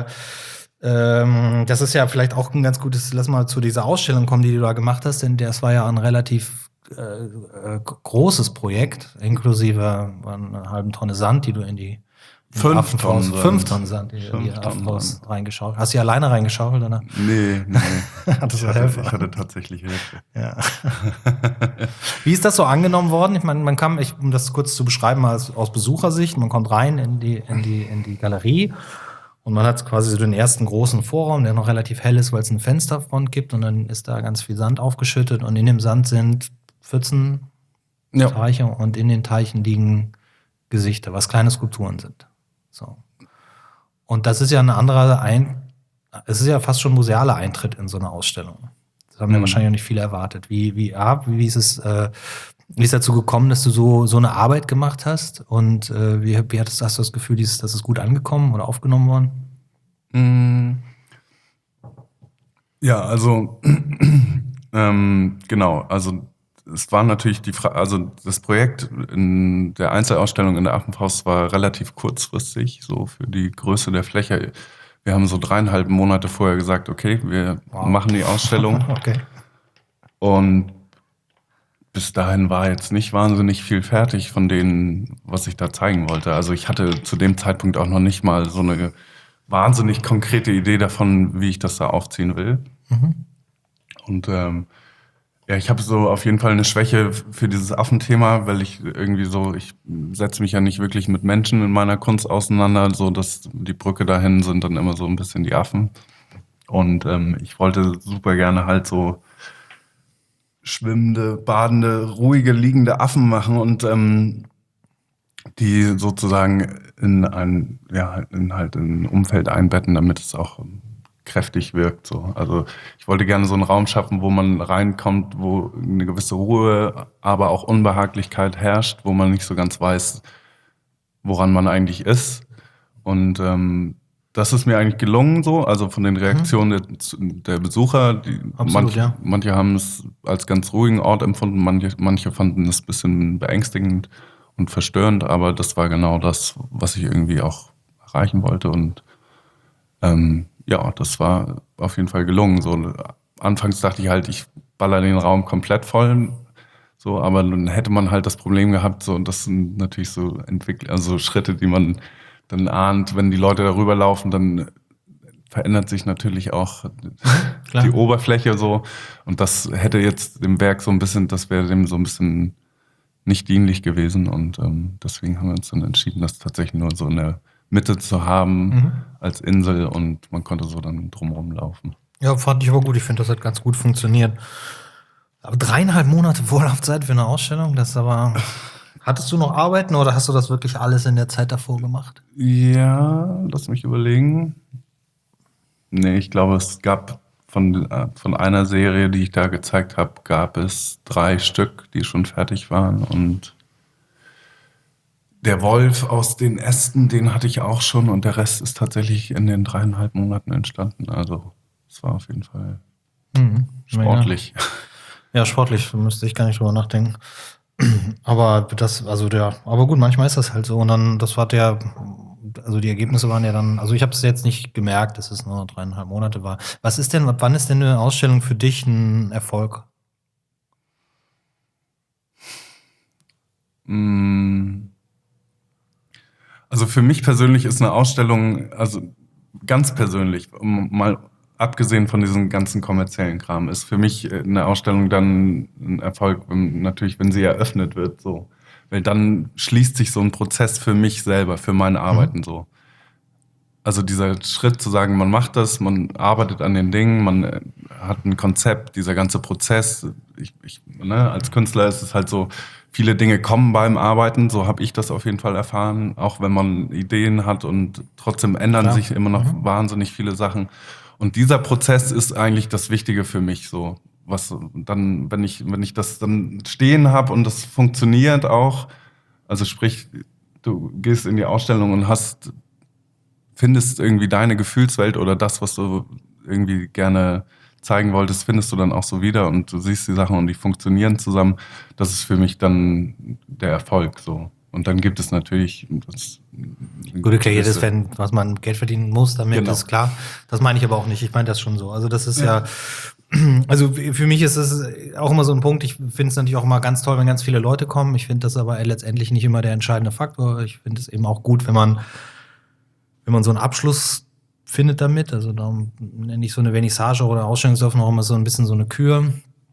das ist ja vielleicht auch ein ganz gutes, lass mal zu dieser Ausstellung kommen, die du da gemacht hast, denn das war ja ein relativ großes Projekt, inklusive einer halben Tonne Sand, die du in die 5 Tonnen Sand, die Affenfaust reingeschaukelt. Hast du die alleine reingeschaukelt, oder? Nee. Hattest du Hilfe? Ich hatte tatsächlich Hilfe. Ja. Wie ist das so angenommen worden? Ich meine, man kam, um das kurz zu beschreiben, aus Besuchersicht, man kommt rein in die Galerie und man hat quasi so den ersten großen Vorraum, der noch relativ hell ist, weil es eine Fensterfront gibt und dann ist da ganz viel Sand aufgeschüttet und in dem Sand sind Pfützen, Teiche und in den Teichen liegen Gesichter, was kleine Skulpturen sind. So. Und das ist ja es ist ja fast schon ein musealer Eintritt in so eine Ausstellung. Das haben ja wahrscheinlich auch nicht viele erwartet. Wie ist es dazu gekommen, dass du so eine Arbeit gemacht hast? Und hast du das Gefühl, dass es gut angekommen oder aufgenommen worden? Ja, also genau, also es war natürlich also das Projekt in der Einzelausstellung in der Affenfaust war relativ kurzfristig, so für die Größe der Fläche. Wir haben so 3,5 Monate vorher gesagt, okay, wir machen die Ausstellung. Okay. Und bis dahin war jetzt nicht wahnsinnig viel fertig von denen, was ich da zeigen wollte. Also ich hatte zu dem Zeitpunkt auch noch nicht mal so eine wahnsinnig konkrete Idee davon, wie ich das da aufziehen will. Und ich habe so auf jeden Fall eine Schwäche für dieses Affenthema, weil ich setze mich ja nicht wirklich mit Menschen in meiner Kunst auseinander, so dass die Brücke dahin sind dann immer so ein bisschen die Affen. Und ich wollte super gerne halt so schwimmende, badende, ruhige, liegende Affen machen und die sozusagen in ein Umfeld einbetten, damit es auch kräftig wirkt. So. Also ich wollte gerne so einen Raum schaffen, wo man reinkommt, wo eine gewisse Ruhe, aber auch Unbehaglichkeit herrscht, wo man nicht so ganz weiß, woran man eigentlich ist. Und das ist mir eigentlich gelungen so, also von den Reaktionen der Besucher. Absolut, ja. Manche haben es als ganz ruhigen Ort empfunden, manche fanden es ein bisschen beängstigend und verstörend, aber das war genau das, was ich irgendwie auch erreichen wollte. Und ja, das war auf jeden Fall gelungen. So, anfangs dachte ich halt, ich baller den Raum komplett voll. So, aber dann hätte man halt das Problem gehabt, so, und das sind natürlich so also Schritte, die man dann ahnt, wenn die Leute darüber laufen, dann verändert sich natürlich auch die Oberfläche so. Und das hätte jetzt dem Werk so ein bisschen, das wäre dem so ein bisschen nicht dienlich gewesen. Und deswegen haben wir uns dann entschieden, das tatsächlich nur so in der Mitte zu haben als Insel, und man konnte so dann drumherum laufen. Ja, fand ich aber gut. Ich finde, das hat ganz gut funktioniert. Aber 3,5 Monate Vorlaufzeit für eine Ausstellung, das aber. Hattest du noch Arbeiten oder hast du das wirklich alles in der Zeit davor gemacht? Ja, lass mich überlegen. Nee, ich glaube, es gab von einer Serie, die ich da gezeigt habe, gab es 3 Stück, die schon fertig waren. Und der Wolf aus den Ästen, den hatte ich auch schon. Und der Rest ist tatsächlich in den 3,5 Monaten entstanden. Also es war auf jeden Fall sportlich. Ja, sportlich, da müsste ich gar nicht drüber nachdenken. Aber aber gut, manchmal ist das halt so. Und dann, also die Ergebnisse waren ja dann, also ich habe es jetzt nicht gemerkt, dass es nur 3,5 Monate war. Wann ist denn eine Ausstellung für dich ein Erfolg? Also für mich persönlich ist eine Ausstellung, also ganz persönlich, mal abgesehen von diesem ganzen kommerziellen Kram, ist für mich eine Ausstellung dann ein Erfolg, wenn sie eröffnet wird, so. Weil dann schließt sich so ein Prozess für mich selber, für meine Arbeiten so. Also dieser Schritt zu sagen, man macht das, man arbeitet an den Dingen, man hat ein Konzept, dieser ganze Prozess. Als Künstler ist es halt so, viele Dinge kommen beim Arbeiten, so habe ich das auf jeden Fall erfahren, auch wenn man Ideen hat, und trotzdem ändern sich immer noch wahnsinnig viele Sachen. Und dieser Prozess ist eigentlich das Wichtige für mich, so. Was dann, wenn ich das dann stehen habe und das funktioniert auch, also sprich, du gehst in die Ausstellung und findest irgendwie deine Gefühlswelt oder das, was du irgendwie gerne zeigen wolltest, findest du dann auch so wieder, und du siehst die Sachen und die funktionieren zusammen. Das ist für mich dann der Erfolg, so. Und dann gibt es natürlich Gut, klar, jedes Fan, was man Geld verdienen muss, damit ist klar. Das meine ich aber auch nicht. Ich meine das schon so. Also das ist also für mich ist es auch immer so ein Punkt. Ich finde es natürlich auch immer ganz toll, wenn ganz viele Leute kommen. Ich finde das aber letztendlich nicht immer der entscheidende Faktor. Ich finde es eben auch gut, wenn man so einen Abschluss findet damit. Also da nenne ich so eine Vernissage oder Ausstellungseröffnung auch immer so ein bisschen so eine Kür.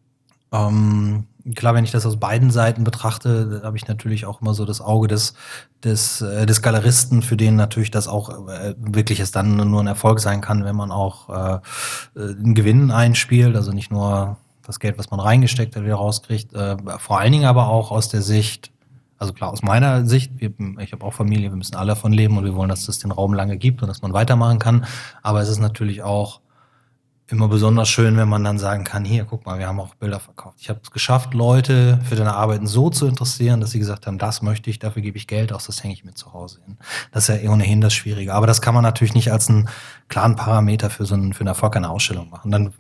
Klar, wenn ich das aus beiden Seiten betrachte, habe ich natürlich auch immer so das Auge des Galeristen, für den natürlich das auch wirklich es dann nur ein Erfolg sein kann, wenn man auch einen Gewinn einspielt, also nicht nur das Geld, was man reingesteckt hat, wieder rauskriegt, vor allen Dingen aber auch aus der Sicht, also klar, aus meiner Sicht, ich habe auch Familie, wir müssen alle davon leben und wir wollen, dass es den Raum lange gibt und dass man weitermachen kann, aber es ist natürlich auch immer besonders schön, wenn man dann sagen kann, hier, guck mal, wir haben auch Bilder verkauft. Ich habe es geschafft, Leute für deine Arbeiten so zu interessieren, dass sie gesagt haben, das möchte ich, dafür gebe ich Geld aus, das hänge ich mir zu Hause hin. Das ist ja ohnehin das Schwierige. Aber das kann man natürlich nicht als einen klaren Parameter für einen Erfolg einer Ausstellung machen. Dann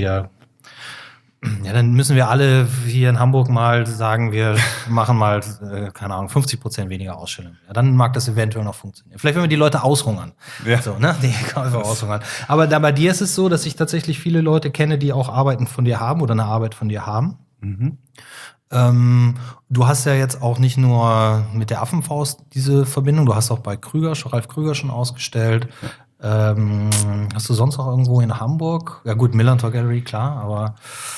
dann müssen wir alle hier in Hamburg mal sagen, wir machen mal, keine Ahnung, 50% weniger Ausstellungen. Ja, dann mag das eventuell noch funktionieren. Vielleicht, wenn wir die Leute aushungern. Ja. So, ne? Die Käufer aushungern. Aber da bei dir ist es so, dass ich tatsächlich viele Leute kenne, die auch Arbeiten von dir haben oder eine Arbeit von dir haben. Du hast ja jetzt auch nicht nur mit der Affenfaust diese Verbindung, du hast auch bei Ralf Krüger schon ausgestellt. Hast du sonst noch irgendwo in Hamburg? Ja gut, Millantor Gallery, klar, aber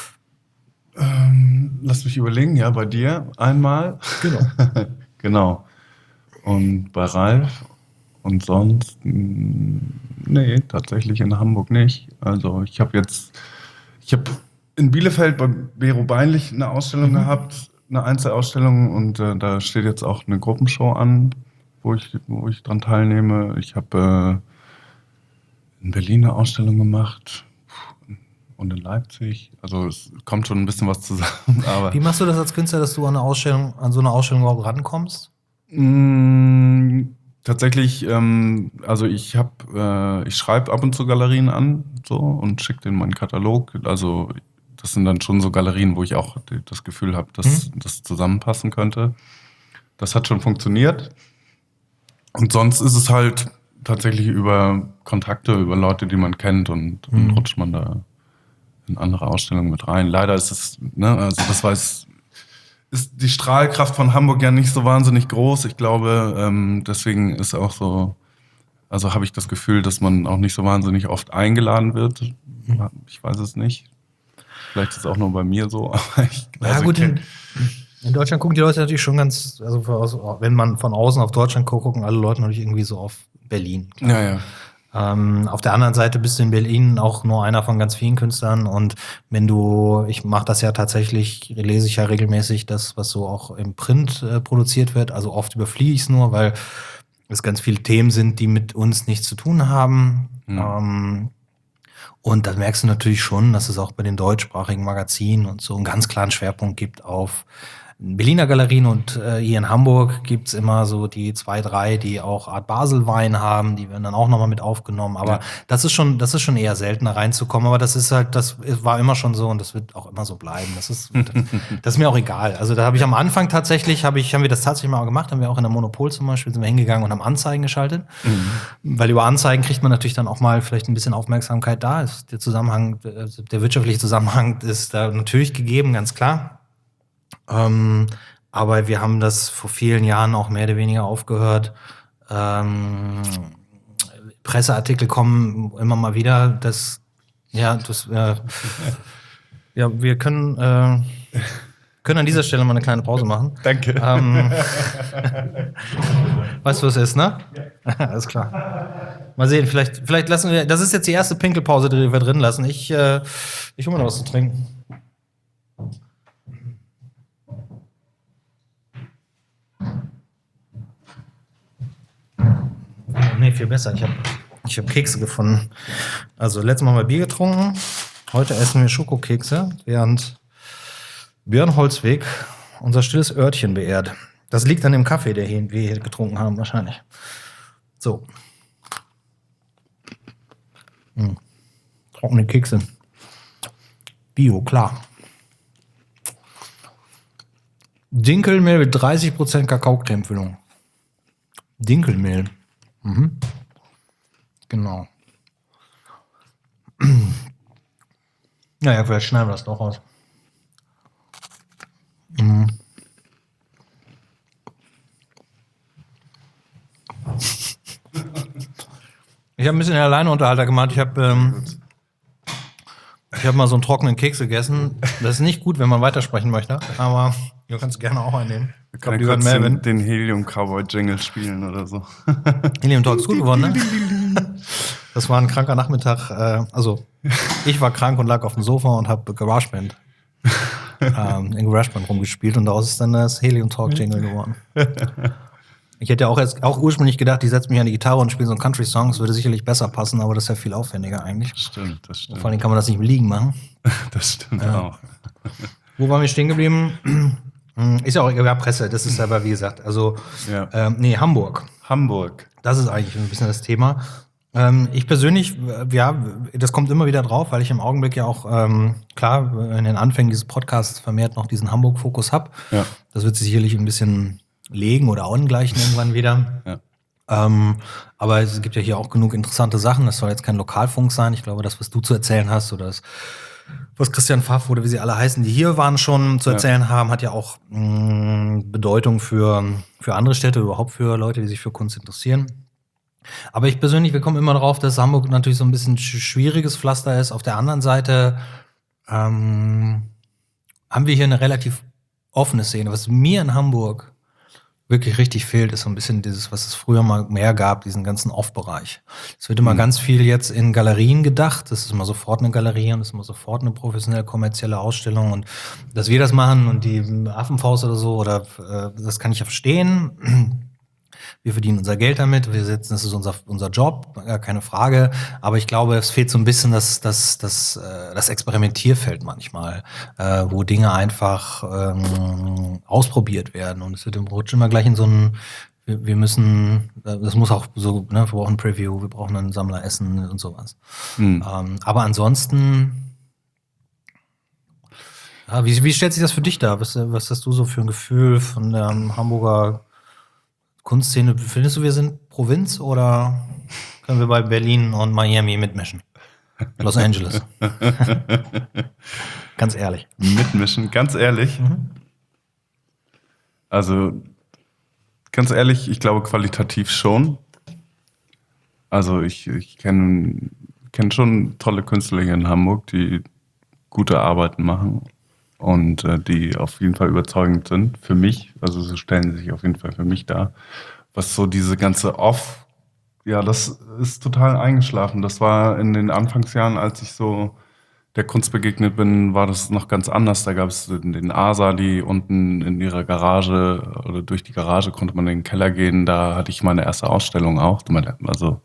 lass mich überlegen, ja, bei dir einmal. Genau. Genau. Und bei Ralf und sonst, nee, tatsächlich in Hamburg nicht. Also ich habe in Bielefeld bei Bero Beinlich eine Ausstellung gehabt, eine Einzelausstellung, und da steht jetzt auch eine Gruppenshow an, wo ich dran teilnehme. Ich habe in Berlin eine Ausstellung gemacht. Und in Leipzig. Also es kommt schon ein bisschen was zusammen. Aber wie machst du das als Künstler, dass du an so eine Ausstellung überhaupt rankommst? Tatsächlich, also ich schreibe ab und zu Galerien an so und schicke denen meinen Katalog. Also das sind dann schon so Galerien, wo ich auch das Gefühl habe, dass das zusammenpassen könnte. Das hat schon funktioniert. Und sonst ist es halt tatsächlich über Kontakte, über Leute, die man kennt und rutscht man da in andere Ausstellungen mit rein. Leider ist es, also das ist die Strahlkraft von Hamburg ja nicht so wahnsinnig groß. Ich glaube, deswegen ist auch so, also habe ich das Gefühl, dass man auch nicht so wahnsinnig oft eingeladen wird. Ich weiß es nicht. Vielleicht ist es auch nur bei mir so. Ja gut, in Deutschland gucken die Leute natürlich schon ganz, also wenn man von außen auf Deutschland guckt, gucken alle Leute natürlich irgendwie so auf Berlin. Ja, ja. Auf der anderen Seite bist du in Berlin auch nur einer von ganz vielen Künstlern und ich mache das ja tatsächlich, lese ich ja regelmäßig das, was so auch im Print produziert wird, also oft überfliege ich es nur, weil es ganz viele Themen sind, die mit uns nichts zu tun haben. Und da merkst du natürlich schon, dass es auch bei den deutschsprachigen Magazinen und so einen ganz klaren Schwerpunkt gibt auf Berliner Galerien und hier in Hamburg gibt's immer so die 2, 3, die auch Art Basel Wein haben, die werden dann auch nochmal mit aufgenommen. Aber das ist schon eher seltener reinzukommen. Aber das war immer schon so und das wird auch immer so bleiben. Das ist mir auch egal. Also da habe ich am Anfang tatsächlich, haben wir das tatsächlich mal gemacht, haben wir auch in der Monopol zum Beispiel, sind wir hingegangen und haben Anzeigen geschaltet. Weil über Anzeigen kriegt man natürlich dann auch mal vielleicht ein bisschen Aufmerksamkeit da. Der wirtschaftliche Zusammenhang ist da natürlich gegeben, ganz klar. Aber wir haben das vor vielen Jahren auch mehr oder weniger aufgehört. Presseartikel kommen immer mal wieder. Wir können an dieser Stelle mal eine kleine Pause machen. Danke. Weißt du, was es ist, ne? Ja. Alles klar. Mal sehen, vielleicht lassen wir, das ist jetzt die erste Pinkelpause, die wir drin lassen. Ich hole mir noch was zu trinken. Nee, viel besser. Ich hab Kekse gefunden. Also letztes Mal haben wir Bier getrunken. Heute essen wir Schokokekse, während Björn Holzweg unser stilles Örtchen beehrt. Das liegt an dem Kaffee, den wir hier getrunken haben, wahrscheinlich. So. Trockene Kekse. Bio, klar. Dinkelmehl mit 30% Kakaocremefüllung. Dinkelmehl. Genau. Naja, vielleicht schneiden wir das doch raus. Ich habe ein bisschen Alleinunterhalter gemacht. Ich habe mal so einen trockenen Keks gegessen. Das ist nicht gut, wenn man weitersprechen möchte, aber du kannst gerne auch einnehmen. Wir können ja kurz den Helium-Cowboy-Jingle spielen oder so. Helium Talk ist gut geworden, ne? Das war ein kranker Nachmittag. Also, ich war krank und lag auf dem Sofa und habe GarageBand in GarageBand rumgespielt und daraus ist dann das Helium Talk Jingle geworden. Ich hätte auch ursprünglich gedacht, ich setze mich an die Gitarre und spiele so einen Country-Song. Das würde sicherlich besser passen, aber das ist ja viel aufwendiger eigentlich. Stimmt, das stimmt. Vor allem kann man das nicht im Liegen machen. Das stimmt auch. Wo waren wir stehen geblieben? Ist ja auch Presse, das ist aber wie gesagt, also Hamburg. Hamburg. Das ist eigentlich ein bisschen das Thema. Ich persönlich, das kommt immer wieder drauf, weil ich im Augenblick ja auch, klar, in den Anfängen dieses Podcasts vermehrt noch diesen Hamburg-Fokus habe. Ja. Das wird sich sicherlich ein bisschen legen oder angleichen irgendwann wieder. Ja. Aber es gibt ja hier auch genug interessante Sachen. Das soll jetzt kein Lokalfunk sein. Ich glaube, das, was du zu erzählen hast oder das, was Christian Pfaff oder wie sie alle heißen, die hier waren, schon zu erzählen haben, hat ja auch Bedeutung für andere Städte, überhaupt für Leute, die sich für Kunst interessieren. Aber ich persönlich, wir kommen immer darauf, dass Hamburg natürlich so ein bisschen schwieriges Pflaster ist. Auf der anderen Seite haben wir hier eine relativ offene Szene. Was mir in Hamburg wirklich richtig fehlt, ist so ein bisschen dieses, was es früher mal mehr gab, diesen ganzen Off-Bereich. Es wird immer ganz viel jetzt in Galerien gedacht. Das ist immer sofort eine Galerie und das ist immer sofort eine professionelle, kommerzielle Ausstellung. Und dass wir das machen und die Affenfaust oder so, oder das kann ich ja verstehen. Wir verdienen unser Geld damit, das ist unser Job, keine Frage. Aber ich glaube, es fehlt so ein bisschen das Experimentierfeld manchmal, wo Dinge einfach ausprobiert werden. Und es wird im Rutsch immer gleich in so einen, wir müssen, das muss auch so, ne, wir brauchen ein Preview, wir brauchen ein Sammleressen und sowas. Aber ansonsten, ja, wie stellt sich das für dich dar? Was hast du so für ein Gefühl von der Hamburger Kunstszene? Findest du, wir sind Provinz oder können wir bei Berlin und Miami mitmischen? Los Angeles. Ganz ehrlich. Mitmischen, ganz ehrlich. Also, ganz ehrlich, ich glaube qualitativ schon. Also ich kenn schon tolle Künstler hier in Hamburg, die gute Arbeiten machen und die auf jeden Fall überzeugend sind für mich. Also so stellen sie sich auf jeden Fall für mich dar. Was so diese ganze ja, das ist total eingeschlafen. Das war in den Anfangsjahren, als ich so der Kunst begegnet bin, war das noch ganz anders. Da gab es den ASA, die unten in ihrer Garage oder durch die Garage konnte man in den Keller gehen. Da hatte ich meine erste Ausstellung auch, also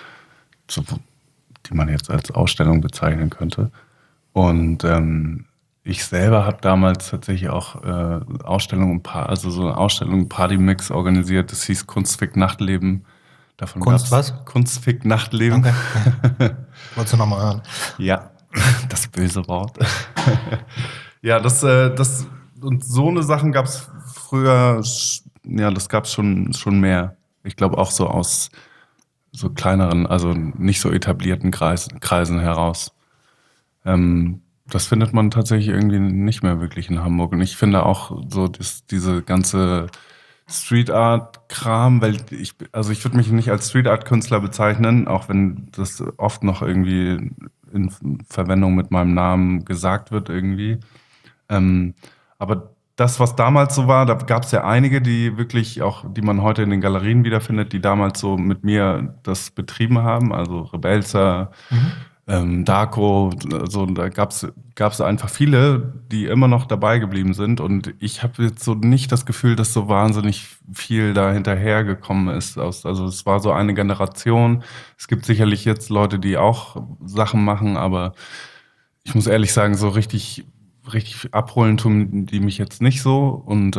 die man jetzt als Ausstellung bezeichnen könnte. Und ich selber habe damals tatsächlich auch Ausstellungen, also so eine Ausstellung Partymix organisiert. Das hieß Kunstfick Nachtleben. Davon Kunst gab's was? Kunstfick Nachtleben. Okay. Wolltest du nochmal hören? Ja, das böse Wort. Ja, das und so eine Sachen gab es früher, ja, das gab es schon mehr. Ich glaube auch so aus so kleineren, also nicht so etablierten Kreisen heraus. Das findet man tatsächlich irgendwie nicht mehr wirklich in Hamburg. Und ich finde auch so diese ganze Street Art Kram, weil ich würde mich nicht als Street Art Künstler bezeichnen, auch wenn das oft noch irgendwie in Verwendung mit meinem Namen gesagt wird irgendwie. Aber das, was damals so war, da gab es ja einige, die wirklich auch, die man heute in den Galerien wiederfindet, die damals so mit mir das betrieben haben, also Rebelzer, Darko, so, da gab's einfach viele, die immer noch dabei geblieben sind. Und ich habe jetzt so nicht das Gefühl, dass so wahnsinnig viel da hinterhergekommen ist. Also es war so eine Generation. Es gibt sicherlich jetzt Leute, die auch Sachen machen, aber ich muss ehrlich sagen, so richtig abholen tun die mich jetzt nicht so. Und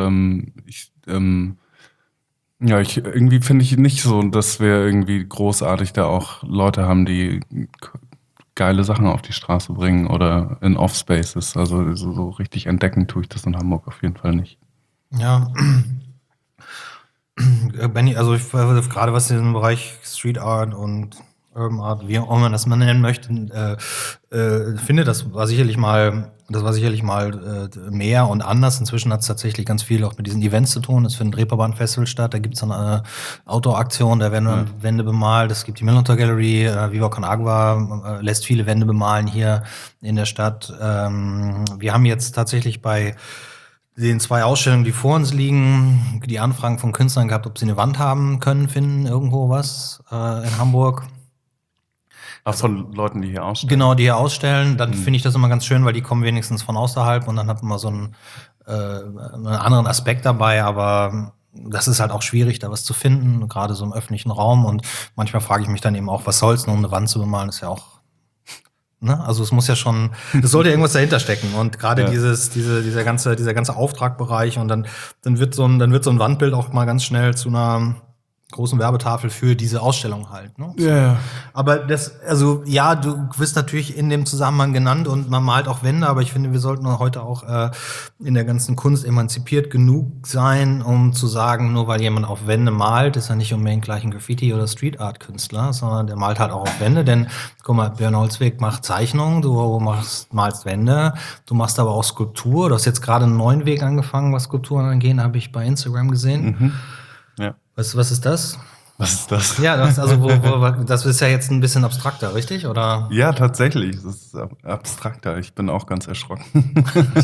ja, irgendwie finde ich nicht so, dass wir irgendwie großartig da auch Leute haben, die geile Sachen auf die Straße bringen oder in Offspaces. Also so richtig entdecken tue ich das in Hamburg auf jeden Fall nicht. Ja. Benny, also ich gerade was in dem Bereich Street Art und Urban Art, wie auch immer man das man nennen möchte, finde, das war sicherlich mal mehr und anders. Inzwischen hat es tatsächlich ganz viel auch mit diesen Events zu tun. Es findet ein Reeperbahn-Festival statt, da gibt es eine Outdoor-Aktion, da werden dann Wände bemalt. Es gibt die Millantor Gallery, Viva Con Agua lässt viele Wände bemalen hier in der Stadt. Wir haben jetzt tatsächlich bei den 2 Ausstellungen, die vor uns liegen, die Anfragen von Künstlern gehabt, ob sie eine Wand haben können, finden irgendwo was in Hamburg. Ach, von Leuten, die hier ausstellen? Genau, die hier ausstellen. Dann finde ich das immer ganz schön, weil die kommen wenigstens von außerhalb und dann hat man so einen anderen Aspekt dabei. Aber das ist halt auch schwierig, da was zu finden, gerade so im öffentlichen Raum. Und manchmal frage ich mich dann eben auch, was soll's, nur um eine Wand zu bemalen, ist ja auch, ne? Also es muss ja schon, es sollte irgendwas dahinter stecken. Und gerade dieser ganze Auftragbereich und dann wird so ein Wandbild auch mal ganz schnell zu einer großen Werbetafel für diese Ausstellung halt, ne? Ja. Yeah. Aber also ja, du wirst natürlich in dem Zusammenhang genannt und man malt auch Wände, aber ich finde, wir sollten heute auch in der ganzen Kunst emanzipiert genug sein, um zu sagen, nur weil jemand auf Wände malt, ist er nicht unbedingt gleich ein Graffiti- oder Street-Art-Künstler, sondern der malt halt auch auf Wände, denn guck mal, Björn Holzweg macht Zeichnungen, du malst Wände, du machst aber auch Skulptur, du hast jetzt gerade einen neuen Weg angefangen, was Skulpturen angeht, habe ich bei Instagram gesehen. Ja. Was ist das? Was ist das? Ja, das ist ja jetzt ein bisschen abstrakter, richtig? Oder? Ja, tatsächlich. Das ist abstrakter. Ich bin auch ganz erschrocken.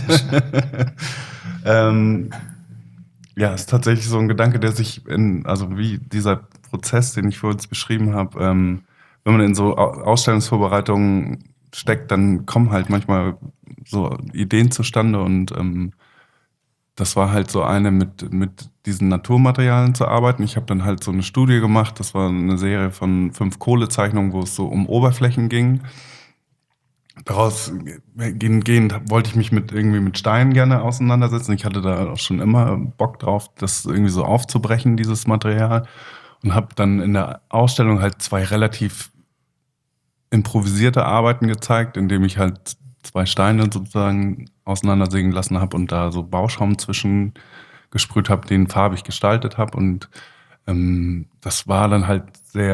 Ja, ist tatsächlich so ein Gedanke, der sich also wie dieser Prozess, den ich vor uns beschrieben habe, wenn man in so Ausstellungsvorbereitungen steckt, dann kommen halt manchmal so Ideen zustande und das war halt so eine mit diesen Naturmaterialien zu arbeiten. Ich habe dann halt so eine Studie gemacht. Das war eine Serie von 5 Kohlezeichnungen, wo es so um Oberflächen ging. Daraus gehend wollte ich mich mit Steinen gerne auseinandersetzen. Ich hatte da auch schon immer Bock drauf, das irgendwie so aufzubrechen, dieses Material. Und habe dann in der Ausstellung halt 2 relativ improvisierte Arbeiten gezeigt, indem ich halt 2 Steine sozusagen auseinandersägen lassen habe und da so Bauschaum zwischen gesprüht habe, den farbig gestaltet habe. Und das war dann halt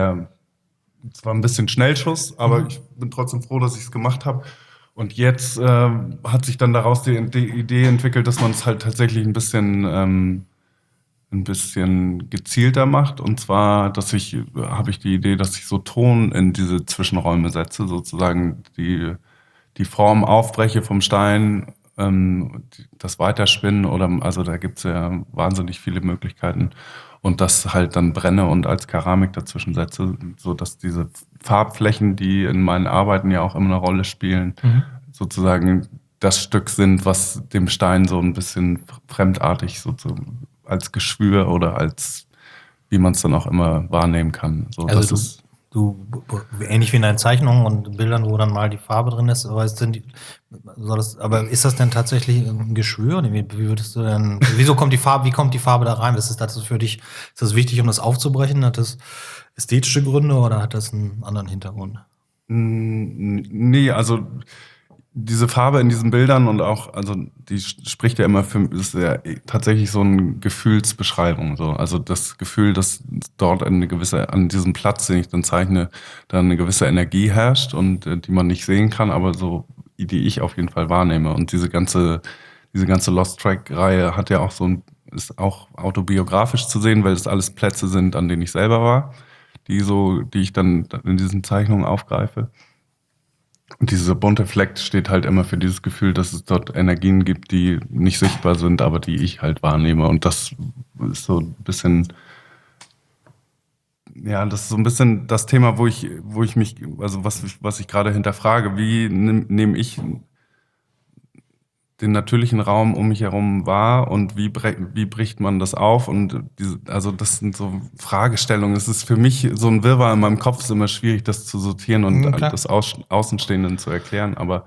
es war ein bisschen Schnellschuss, aber ich bin trotzdem froh, dass ich es gemacht habe. Und jetzt hat sich dann daraus die Idee entwickelt, dass man es halt tatsächlich ein bisschen gezielter macht. Und zwar, habe ich die Idee, dass ich so Ton in diese Zwischenräume setze, sozusagen die Form aufbreche vom Stein, das Weiterspinnen also da gibt's ja wahnsinnig viele Möglichkeiten. Und das halt dann brenne und als Keramik dazwischen setze, so dass diese Farbflächen, die in meinen Arbeiten ja auch immer eine Rolle spielen, sozusagen das Stück sind, was dem Stein so ein bisschen fremdartig sozusagen als Geschwür oder als, wie man es dann auch immer wahrnehmen kann. So, Also das ähnlich wie in deinen Zeichnungen und Bildern, wo dann mal die Farbe drin ist, aber ist das denn tatsächlich ein Geschwür? Wie würdest du denn, wie kommt die Farbe da rein? Ist das für dich, ist das wichtig, um das aufzubrechen? Hat das ästhetische Gründe oder hat das einen anderen Hintergrund? Nee, also diese Farbe in diesen Bildern und auch, also die spricht ja immer ist ja tatsächlich so eine Gefühlsbeschreibung. So. Also das Gefühl, dass dort an diesem Platz, den ich dann zeichne, dann eine gewisse Energie herrscht und die man nicht sehen kann, aber so, die ich auf jeden Fall wahrnehme. Und diese ganze Lost Track-Reihe hat ja auch ist auch autobiografisch zu sehen, weil das alles Plätze sind, an denen ich selber war, die ich dann in diesen Zeichnungen aufgreife. Und dieser bunte Fleck steht halt immer für dieses Gefühl, dass es dort Energien gibt, die nicht sichtbar sind, aber die ich halt wahrnehme. Und das ist so ein bisschen, ja, das ist so ein bisschen das Thema, wo ich mich, also was ich gerade hinterfrage, wie nehme ich den natürlichen Raum um mich herum wahr und wie bricht man das auf? Und also das sind so Fragestellungen. Es ist für mich so ein Wirrwarr in meinem Kopf, ist immer schwierig, das zu sortieren und das Außenstehenden zu erklären. Aber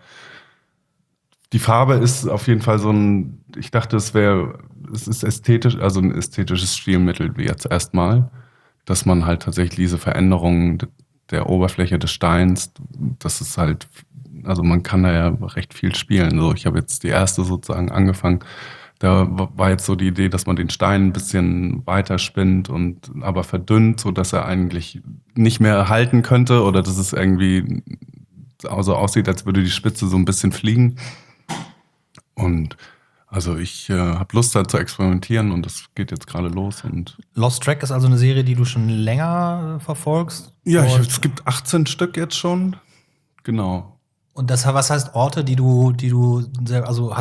die Farbe ist auf jeden Fall ich dachte, es ist ästhetisch, also ein ästhetisches Stilmittel wie jetzt erstmal, dass man halt tatsächlich diese Veränderungen der Oberfläche des Steins, das ist halt, also man kann da ja recht viel spielen. So, ich habe jetzt die erste sozusagen angefangen. Da war jetzt so die Idee, dass man den Stein ein bisschen weiter spinnt und aber verdünnt, so dass er eigentlich nicht mehr halten könnte oder dass es irgendwie so aussieht, als würde die Spitze so ein bisschen fliegen. Und also ich habe Lust da zu experimentieren und das geht jetzt gerade los. Und Lost Track ist also eine Serie, die du schon länger verfolgst? ja, es gibt 18 Stück jetzt schon. Genau. Und was heißt Orte, die du also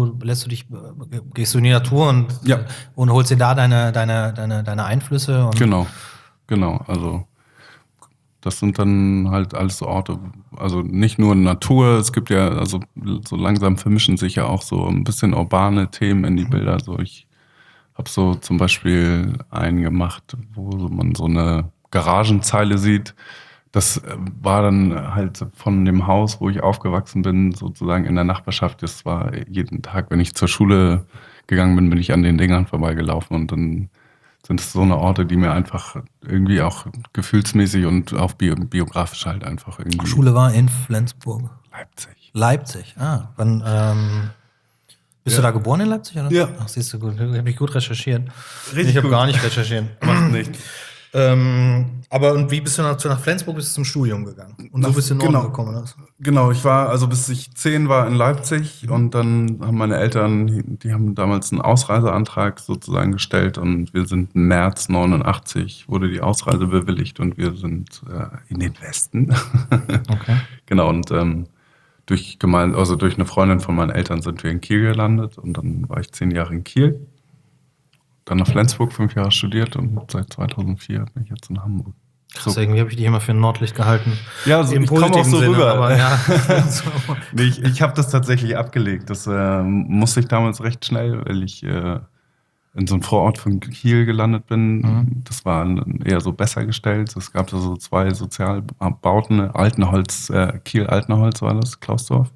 gehst du in die Natur und holst dir da deine Einflüsse? Und Genau. Also das sind dann halt alles so Orte, also nicht nur Natur, es gibt ja, also so langsam vermischen sich ja auch so ein bisschen urbane Themen in die Bilder. Also ich habe so zum Beispiel einen gemacht, wo man so eine Garagenzeile sieht. Das war dann halt von dem Haus, wo ich aufgewachsen bin, sozusagen in der Nachbarschaft. Das war jeden Tag, wenn ich zur Schule gegangen bin ich an den Dingern vorbeigelaufen. Und dann sind es so eine Orte, die mir einfach irgendwie auch gefühlsmäßig und auch biografisch halt einfach irgendwie... Schule war in Flensburg. Leipzig. Wann bist du da geboren in Leipzig? Oder? Ja. Ach, siehst du, gut. Ich habe gut recherchiert. Richtig Ich habe gut. gar nicht recherchiert. Macht nichts. Aber und wie bist du nach Flensburg bist du zum Studium gegangen? Und so bist du in den Norden gekommen, oder? Genau, ich war, also bis ich 10 war in Leipzig und dann haben meine Eltern, die haben damals einen Ausreiseantrag sozusagen gestellt und wir sind im März 89, wurde die Ausreise bewilligt und wir sind in den Westen. Okay. Genau, und durch eine Freundin von meinen Eltern sind wir in Kiel gelandet und dann war ich 10 Jahre in Kiel. Dann nach Flensburg 5 Jahre studiert und seit 2004 bin ich jetzt in Hamburg. Krass, irgendwie habe ich die immer für ein Nordlicht gehalten. Ja, also Im ich komme auch positiven so Sinne, rüber. aber ja. Nee, ich habe das tatsächlich abgelegt. Das musste ich damals recht schnell, weil ich in so einem Vorort von Kiel gelandet bin. Mhm. Das war eher so besser gestellt. Es gab da so 2 Sozialbauten, Altenholz, Kiel-Altenholz war das, Klausdorf.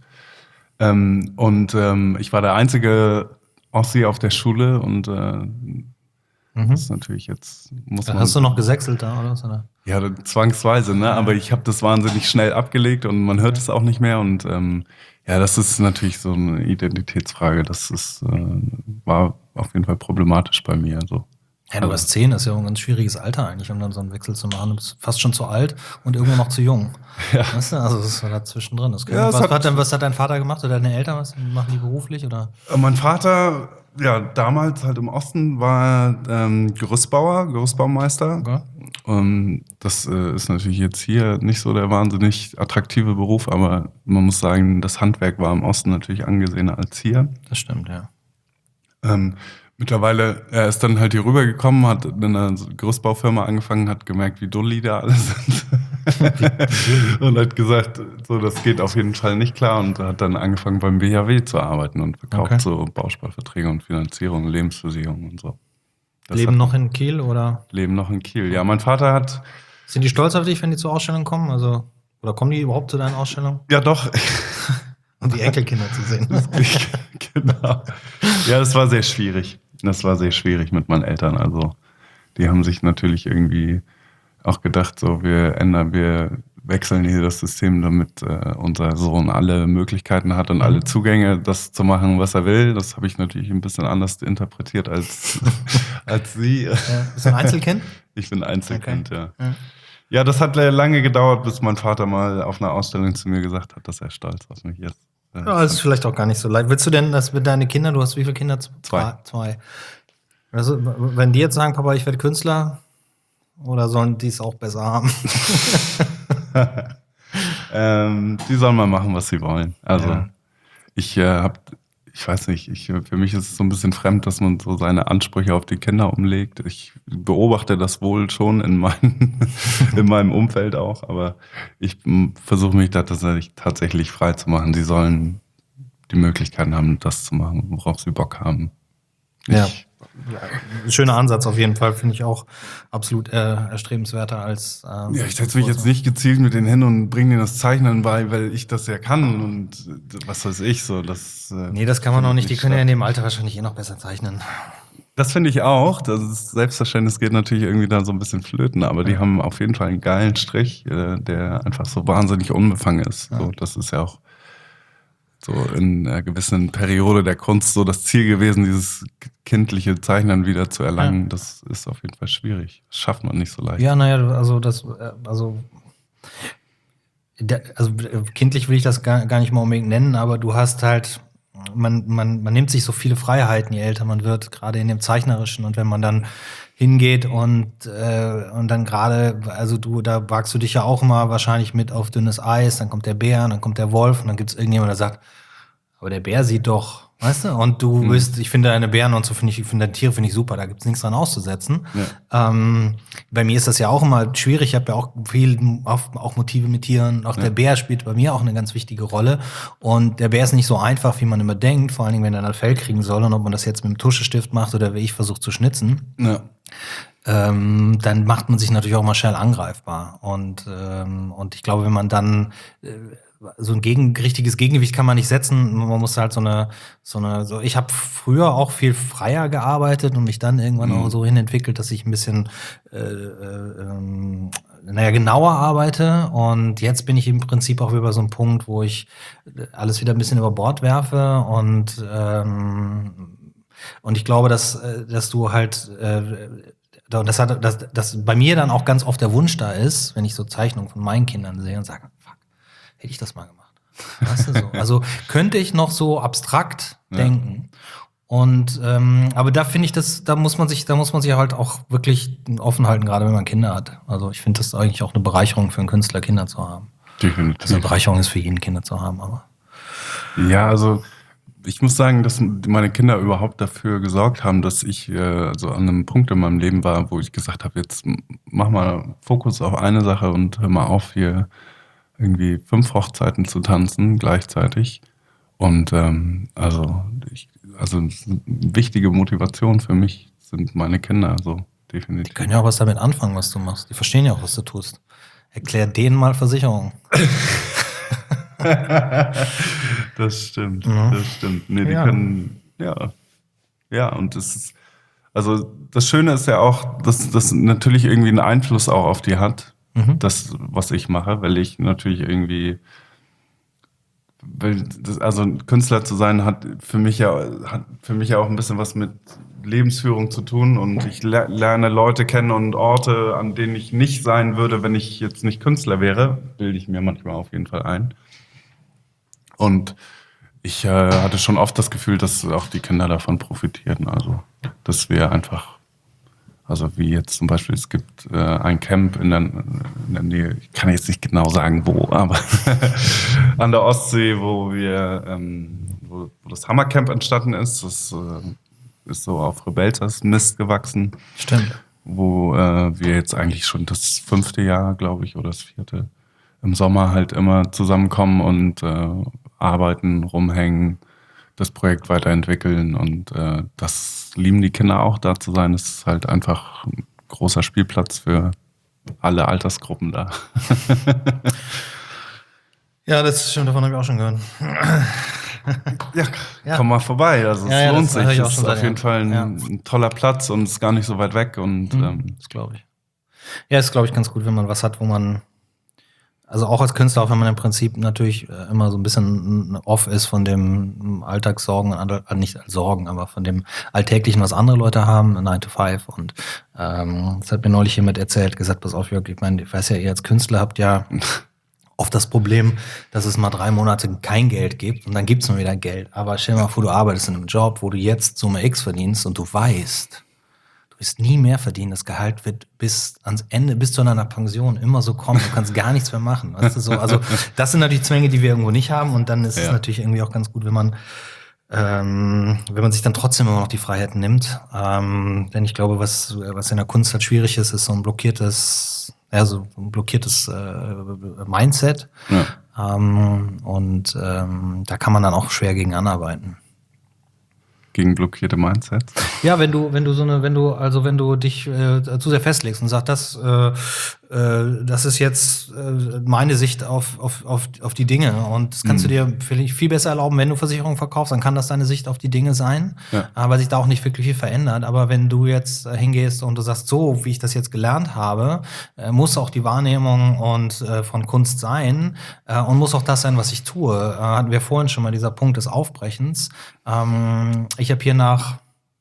Ich war der einzige Ossi auf der Schule und das ist natürlich jetzt, muss man... Hast du noch gesächselt da, oder was? Oder? Ja, zwangsweise, ne? Aber ich habe das wahnsinnig schnell abgelegt und man hört es auch nicht mehr. Und ja, das ist natürlich so eine Identitätsfrage. Das ist, war auf jeden Fall problematisch bei mir. So. Ja, du warst 10, das ist ja ein ganz schwieriges Alter eigentlich, um dann so einen Wechsel zu machen. Du bist fast schon zu alt und irgendwo noch zu jung. Ja. Weißt du, also das war da zwischendrin. Ja, was hat dein Vater gemacht oder deine Eltern? Was machen die beruflich? Oder? Mein Vater, ja, damals halt im Osten war Gerüstbaumeister. Okay. Das ist natürlich jetzt hier nicht so der wahnsinnig attraktive Beruf, aber man muss sagen, das Handwerk war im Osten natürlich angesehener als hier. Das stimmt, ja. Mittlerweile, er ist dann halt hier rübergekommen, hat in einer Gerüstbaufirma angefangen, hat gemerkt, wie dulli da alle sind. Und hat gesagt, so, das geht auf jeden Fall nicht klar und hat dann angefangen beim BHW zu arbeiten und verkauft so Bausparverträge und Finanzierung, Lebensversicherung und so. Leben noch in Kiel oder? Leben noch in Kiel. Ja, mein Vater hat... Sind die stolz auf dich, wenn die zur Ausstellung kommen? Also, oder kommen die überhaupt zu deinen Ausstellungen? Ja, doch. Um die Enkelkinder zu sehen. Genau. Ja, das war sehr schwierig. Das war sehr schwierig mit meinen Eltern. Also, die haben sich natürlich irgendwie auch gedacht, so, wir wechseln hier das System, damit unser Sohn alle Möglichkeiten hat und alle Zugänge, das zu machen, was er will. Das habe ich natürlich ein bisschen anders interpretiert als sie. Ja. Bist du ein Einzelkind? Ich bin Einzelkind, Okay. ja. Ja, das hat lange gedauert, bis mein Vater mal auf einer Ausstellung zu mir gesagt hat, dass er stolz auf mich ist. Ja, das ist vielleicht auch gar nicht so leicht. Willst du denn, dass wir deine Kinder, du hast wie viele Kinder? 2. Also, wenn die jetzt sagen, Papa, ich werde Künstler, oder sollen die es auch besser haben? Die sollen mal machen, was sie wollen. Also, Ja. ich weiß nicht, für mich ist es so ein bisschen fremd, dass man so seine Ansprüche auf die Kinder umlegt. Ich beobachte das wohl schon in meinem Umfeld auch, aber ich versuche mich da tatsächlich frei zu machen. Sie sollen die Möglichkeiten haben, das zu machen, worauf sie Bock haben. Ja. Schöner Ansatz auf jeden Fall, finde ich auch absolut erstrebenswerter als. Ja, ich setze mich jetzt nicht gezielt mit denen hin und bringe denen das Zeichnen bei, weil ich das ja kann und was weiß ich so. Nee, das kann man auch nicht. Die können ja in dem Alter wahrscheinlich noch besser zeichnen. Das finde ich auch. Das Selbstverständnis geht natürlich irgendwie da so ein bisschen flöten, aber die haben auf jeden Fall einen geilen Strich, der einfach so wahnsinnig unbefangen ist. So, das ist ja auch so in einer gewissen Periode der Kunst so das Ziel gewesen, dieses kindliche Zeichnen wieder zu erlangen. Ja. Das ist auf jeden Fall schwierig. Das schafft man nicht so leicht. Ja, naja, also kindlich will ich das gar nicht mal unbedingt nennen, aber du hast halt, man nimmt sich so viele Freiheiten, je älter man wird, gerade in dem Zeichnerischen. Und wenn man dann hingeht und dann gerade, also da wagst du dich ja auch immer wahrscheinlich mit auf dünnes Eis, dann kommt der Bär, dann kommt der Wolf und dann gibt es irgendjemand, der sagt, aber der Bär sieht doch, weißt du, und du bist, ich finde deine Bären und so ich finde deine Tiere finde ich super, da gibt's nichts dran auszusetzen. Ja. Bei mir ist das ja auch immer schwierig, ich habe ja auch viel auch Motive mit Tieren, auch der Bär spielt bei mir auch eine ganz wichtige Rolle und der Bär ist nicht so einfach, wie man immer denkt, vor allen Dingen, wenn er ein Fell kriegen soll und ob man das jetzt mit dem Tuschestift macht oder wie ich versuche zu schnitzen. Ja. Dann macht man sich natürlich auch mal schnell angreifbar und ich glaube, wenn man dann so ein richtiges Gegengewicht kann man nicht setzen. Man muss halt ich habe früher auch viel freier gearbeitet und mich dann irgendwann auch so hin entwickelt, dass ich ein bisschen genauer arbeite. Und jetzt bin ich im Prinzip auch über so einen Punkt, wo ich alles wieder ein bisschen über Bord werfe und ich glaube, dass du halt dass bei mir dann auch ganz oft der Wunsch da ist, wenn ich so Zeichnungen von meinen Kindern sehe und sage, fuck, hätte ich das mal gemacht. Weißt du so? Also könnte ich noch so abstrakt denken. Und aber da finde ich, da muss man sich halt auch wirklich offen halten, gerade wenn man Kinder hat. Also ich finde das eigentlich auch eine Bereicherung für einen Künstler, Kinder zu haben. Definitiv. Also eine Bereicherung ist für jeden, Kinder zu haben, aber. Ja, also ich muss sagen, dass meine Kinder überhaupt dafür gesorgt haben, dass ich so an einem Punkt in meinem Leben war, wo ich gesagt habe, jetzt mach mal Fokus auf eine Sache und hör mal auf, hier irgendwie 5 Hochzeiten zu tanzen gleichzeitig. Und also eine wichtige Motivation für mich sind meine Kinder, so definitiv. Die können ja auch was damit anfangen, was du machst. Die verstehen ja auch, was du tust. Erklär denen mal Versicherung. Das stimmt, Mhm. das stimmt. Nee, die Ja. können, ja, und das ist, also das Schöne ist ja auch, dass das natürlich irgendwie einen Einfluss auch auf die hat, das, was ich mache, weil ich natürlich irgendwie, also ein Künstler zu sein, hat für mich ja auch ein bisschen was mit Lebensführung zu tun und ich lerne Leute kennen und Orte, an denen ich nicht sein würde, wenn ich jetzt nicht Künstler wäre, bilde ich mir manchmal auf jeden Fall ein. Und ich hatte schon oft das Gefühl, dass auch die Kinder davon profitieren. Also, dass wir einfach, also wie jetzt zum Beispiel, es gibt ein Camp in der Nähe, ich kann jetzt nicht genau sagen wo, aber an der Ostsee, wo wo das Hammercamp entstanden ist. Das ist so auf Rebelzers Mist gewachsen. Stimmt. Wo wir jetzt eigentlich schon das 5. Jahr, glaube ich, oder das 4. im Sommer halt immer zusammenkommen und arbeiten, rumhängen, das Projekt weiterentwickeln und das lieben die Kinder auch, da zu sein. Es ist halt einfach ein großer Spielplatz für alle Altersgruppen da. Ja, das stimmt, davon habe ich auch schon gehört. Ja, komm mal vorbei. Also es Ja, lohnt das höre sich. ich auch Es schon ist auf seit jeden Fall ein toller Platz und ist gar nicht so weit weg. Und Das glaube ich. Ja, ist, glaube ich, ganz gut, wenn man was hat, wo man, also auch als Künstler, auch wenn man im Prinzip natürlich immer so ein bisschen off ist von dem Alltagssorgen, nicht Sorgen, aber von dem Alltäglichen, was andere Leute haben, 9 to 5. Und das hat mir neulich jemand erzählt, gesagt, pass auf, Jörg, ich meine, ich weiß ja, ihr als Künstler habt ja oft das Problem, dass es mal 3 Monate kein Geld gibt und dann gibt's mal wieder Geld. Aber stell dir mal vor, du arbeitest in einem Job, wo du jetzt Summe X verdienst und du weißt, du wirst nie mehr verdienen. Das Gehalt wird bis ans Ende, bis zu deiner Pension immer so kommen. Du kannst gar nichts mehr machen. Weißt du, so? Also das sind natürlich Zwänge, die wir irgendwo nicht haben. Und dann ist es natürlich irgendwie auch ganz gut, wenn man sich dann trotzdem immer noch die Freiheiten nimmt. Denn ich glaube, was in der Kunst halt schwierig ist, ist so ein blockiertes Mindset. ja. Da kann man dann auch schwer gegen anarbeiten. Gegen blockierte Mindsets. Ja, wenn du dich zu sehr festlegst und sagst, das ist jetzt meine Sicht auf die Dinge und das kannst du dir vielleicht viel besser erlauben, wenn du Versicherungen verkaufst, dann kann das deine Sicht auf die Dinge sein, weil sich da auch nicht wirklich viel verändert. Aber wenn du jetzt hingehst und du sagst, so wie ich das jetzt gelernt habe, muss auch die Wahrnehmung von Kunst sein und muss auch das sein, was ich tue. Hatten wir vorhin schon mal dieser Punkt des Aufbrechens. Ich habe hier nach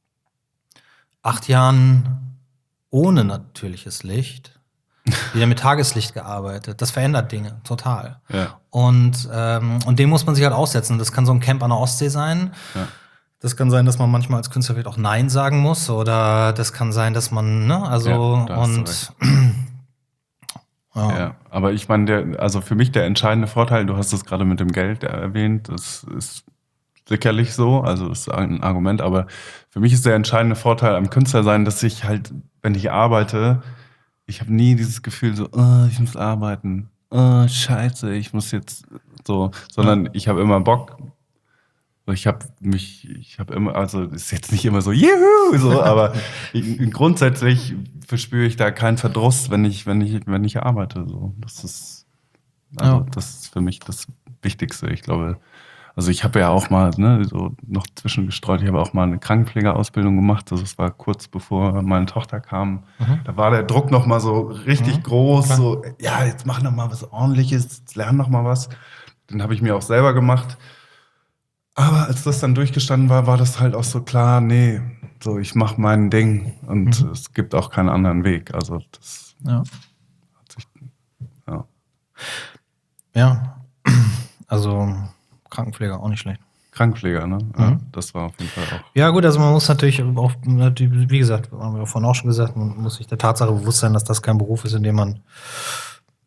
8 Jahren ohne natürliches Licht wieder mit Tageslicht gearbeitet. Das verändert Dinge total. Ja. Und dem muss man sich halt aussetzen. Das kann so ein Camp an der Ostsee sein. Ja. Das kann sein, dass man manchmal als Künstler vielleicht auch Nein sagen muss. Oder das kann sein, dass man, ne, also Ja, da hast du recht. Ja. Ja, aber ich meine, also für mich der entscheidende Vorteil, du hast es gerade mit dem Geld erwähnt, das ist sicherlich so, also das ist ein Argument, aber für mich ist der entscheidende Vorteil am Künstler sein, dass ich halt, wenn ich arbeite, ich habe nie dieses Gefühl so, oh, ich muss arbeiten, oh, scheiße, ich muss jetzt so, sondern ich habe immer Bock. Ich habe immer, also ist jetzt nicht immer so, juhu, so, aber grundsätzlich verspüre ich da keinen Verdruss, wenn ich arbeite. So. Das ist für mich das Wichtigste. Ich glaube, also ich habe ja auch mal, ne, so noch zwischengestreut, ich habe auch mal eine Krankenpflegeausbildung gemacht. Also es war kurz bevor meine Tochter kam. Da war der Druck noch mal so richtig groß. Klar. So, ja, jetzt mach noch mal was Ordentliches, jetzt lern noch mal was. Den habe ich mir auch selber gemacht. Aber als das dann durchgestanden war, war das halt auch so klar, nee, so ich mache mein Ding und es gibt auch keinen anderen Weg. Also das Ja. hat sich, ja. Ja. Also Krankenpfleger auch nicht schlecht. Krankenpfleger, ne? Ja, das war auf jeden Fall auch. Ja gut, also man muss natürlich auch, wie gesagt, haben wir vorhin auch schon gesagt, man muss sich der Tatsache bewusst sein, dass das kein Beruf ist, in dem man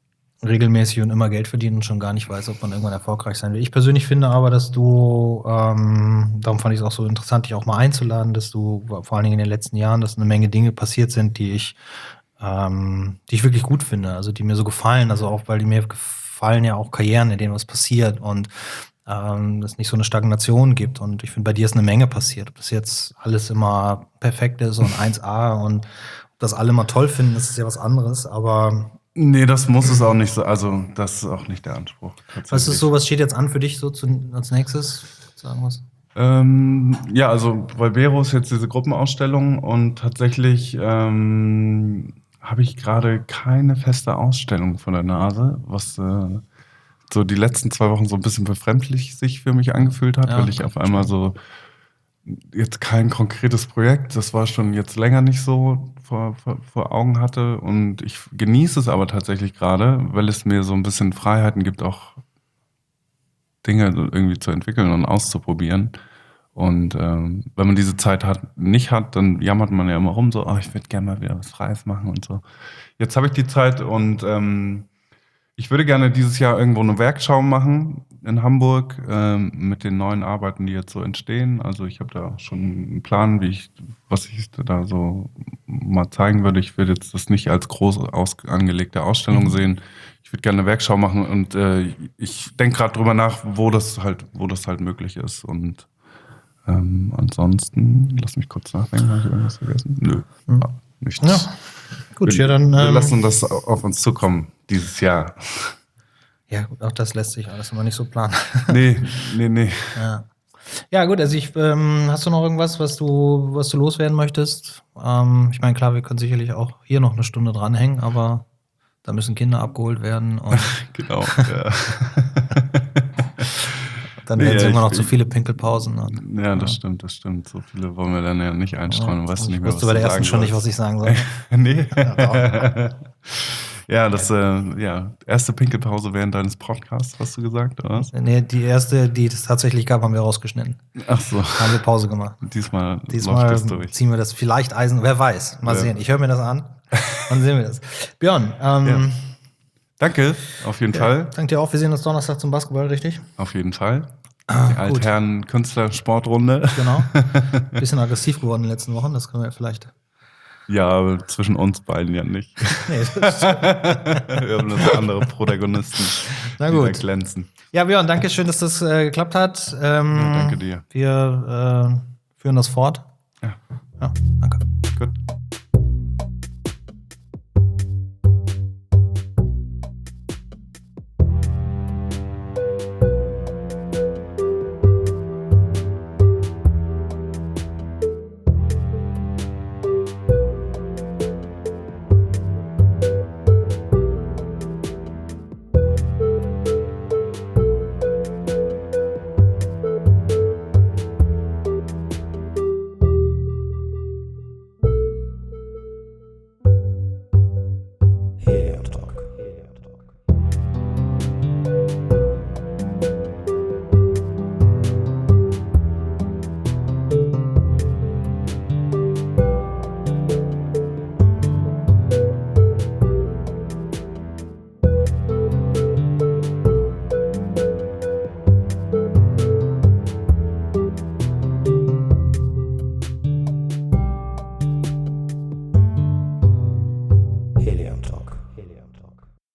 regelmäßig und immer Geld verdient und schon gar nicht weiß, ob man irgendwann erfolgreich sein will. Ich persönlich finde aber, dass du, darum fand ich es auch so interessant, dich auch mal einzuladen, dass du vor allen Dingen in den letzten Jahren, dass eine Menge Dinge passiert sind, die ich wirklich gut finde, also die mir so gefallen, also auch, weil die mir gefallen ja auch Karrieren, in denen was passiert und dass es nicht so eine Stagnation gibt. Und ich finde, bei dir ist eine Menge passiert. Ob das jetzt alles immer perfekt ist und 1A und ob das alle mal toll finden, das ist ja was anderes, aber Nee, das muss es auch nicht so. Also, das ist auch nicht der Anspruch. was ist so, was steht jetzt an für dich so als nächstes? Sagen wir's. Ja, also Volvero ist jetzt diese Gruppenausstellung und tatsächlich habe ich gerade keine feste Ausstellung vor der Nase, was so die letzten 2 Wochen so ein bisschen befremdlich sich für mich angefühlt hat, Ja, weil ich kann auf ich einmal so jetzt kein konkretes Projekt, das war schon jetzt länger nicht so vor Augen hatte und ich genieße es aber tatsächlich gerade, weil es mir so ein bisschen Freiheiten gibt, auch Dinge irgendwie zu entwickeln und auszuprobieren. Und wenn man diese Zeit nicht hat, dann jammert man ja immer rum, so, ich würde gerne mal wieder was Freies machen und so. Jetzt habe ich die Zeit und ich würde gerne dieses Jahr irgendwo eine Werkschau machen in Hamburg mit den neuen Arbeiten, die jetzt so entstehen. Also ich habe da schon einen Plan, was ich da so mal zeigen würde. Ich würde jetzt das nicht als groß angelegte Ausstellung sehen. Ich würde gerne eine Werkschau machen und ich denke gerade drüber nach, wo das halt möglich ist. Und ansonsten, lass mich kurz nachdenken, habe ich irgendwas vergessen? Nö, nichts. Ja, gut, ja, dann. Wir lassen das auf uns zukommen dieses Jahr. Ja, gut, auch das lässt sich alles immer nicht so planen. Nee. Ja, gut, also hast du noch irgendwas, was du loswerden möchtest? Ich meine, klar, wir können sicherlich auch hier noch eine Stunde dranhängen, aber da müssen Kinder abgeholt werden und Genau, ja. dann werden es irgendwann noch zu viele Pinkelpausen. Und, Ja, das stimmt. So viele wollen wir dann ja nicht einstreuen. Weißt du nicht mehr, ich wusste bei der ersten schon nicht, was ich sagen soll. Nee. Ja, das erste Pinkelpause während deines Podcasts, hast du gesagt, oder was? Nee, die erste, die es tatsächlich gab, haben wir rausgeschnitten. Ach so. Haben wir Pause gemacht. Diesmal Diesmal läuft es durch. ziehen wir das vielleicht Eisen, wer weiß. Mal sehen. Ich höre mir das an. Dann sehen wir das. Björn, Danke, auf jeden Fall. danke dir auch. Wir sehen uns Donnerstag zum Basketball, richtig? Auf jeden Fall. Die Altherren Künstler-Sportrunde. Genau. Bisschen aggressiv geworden in den letzten Wochen. Das können wir vielleicht. Ja, aber zwischen uns beiden ja nicht. Nee, das Wir haben noch andere Protagonisten, Na die da gut. glänzen. Ja, Björn, danke schön, dass das geklappt hat. Danke dir. Wir führen das fort. Ja. Ja, danke.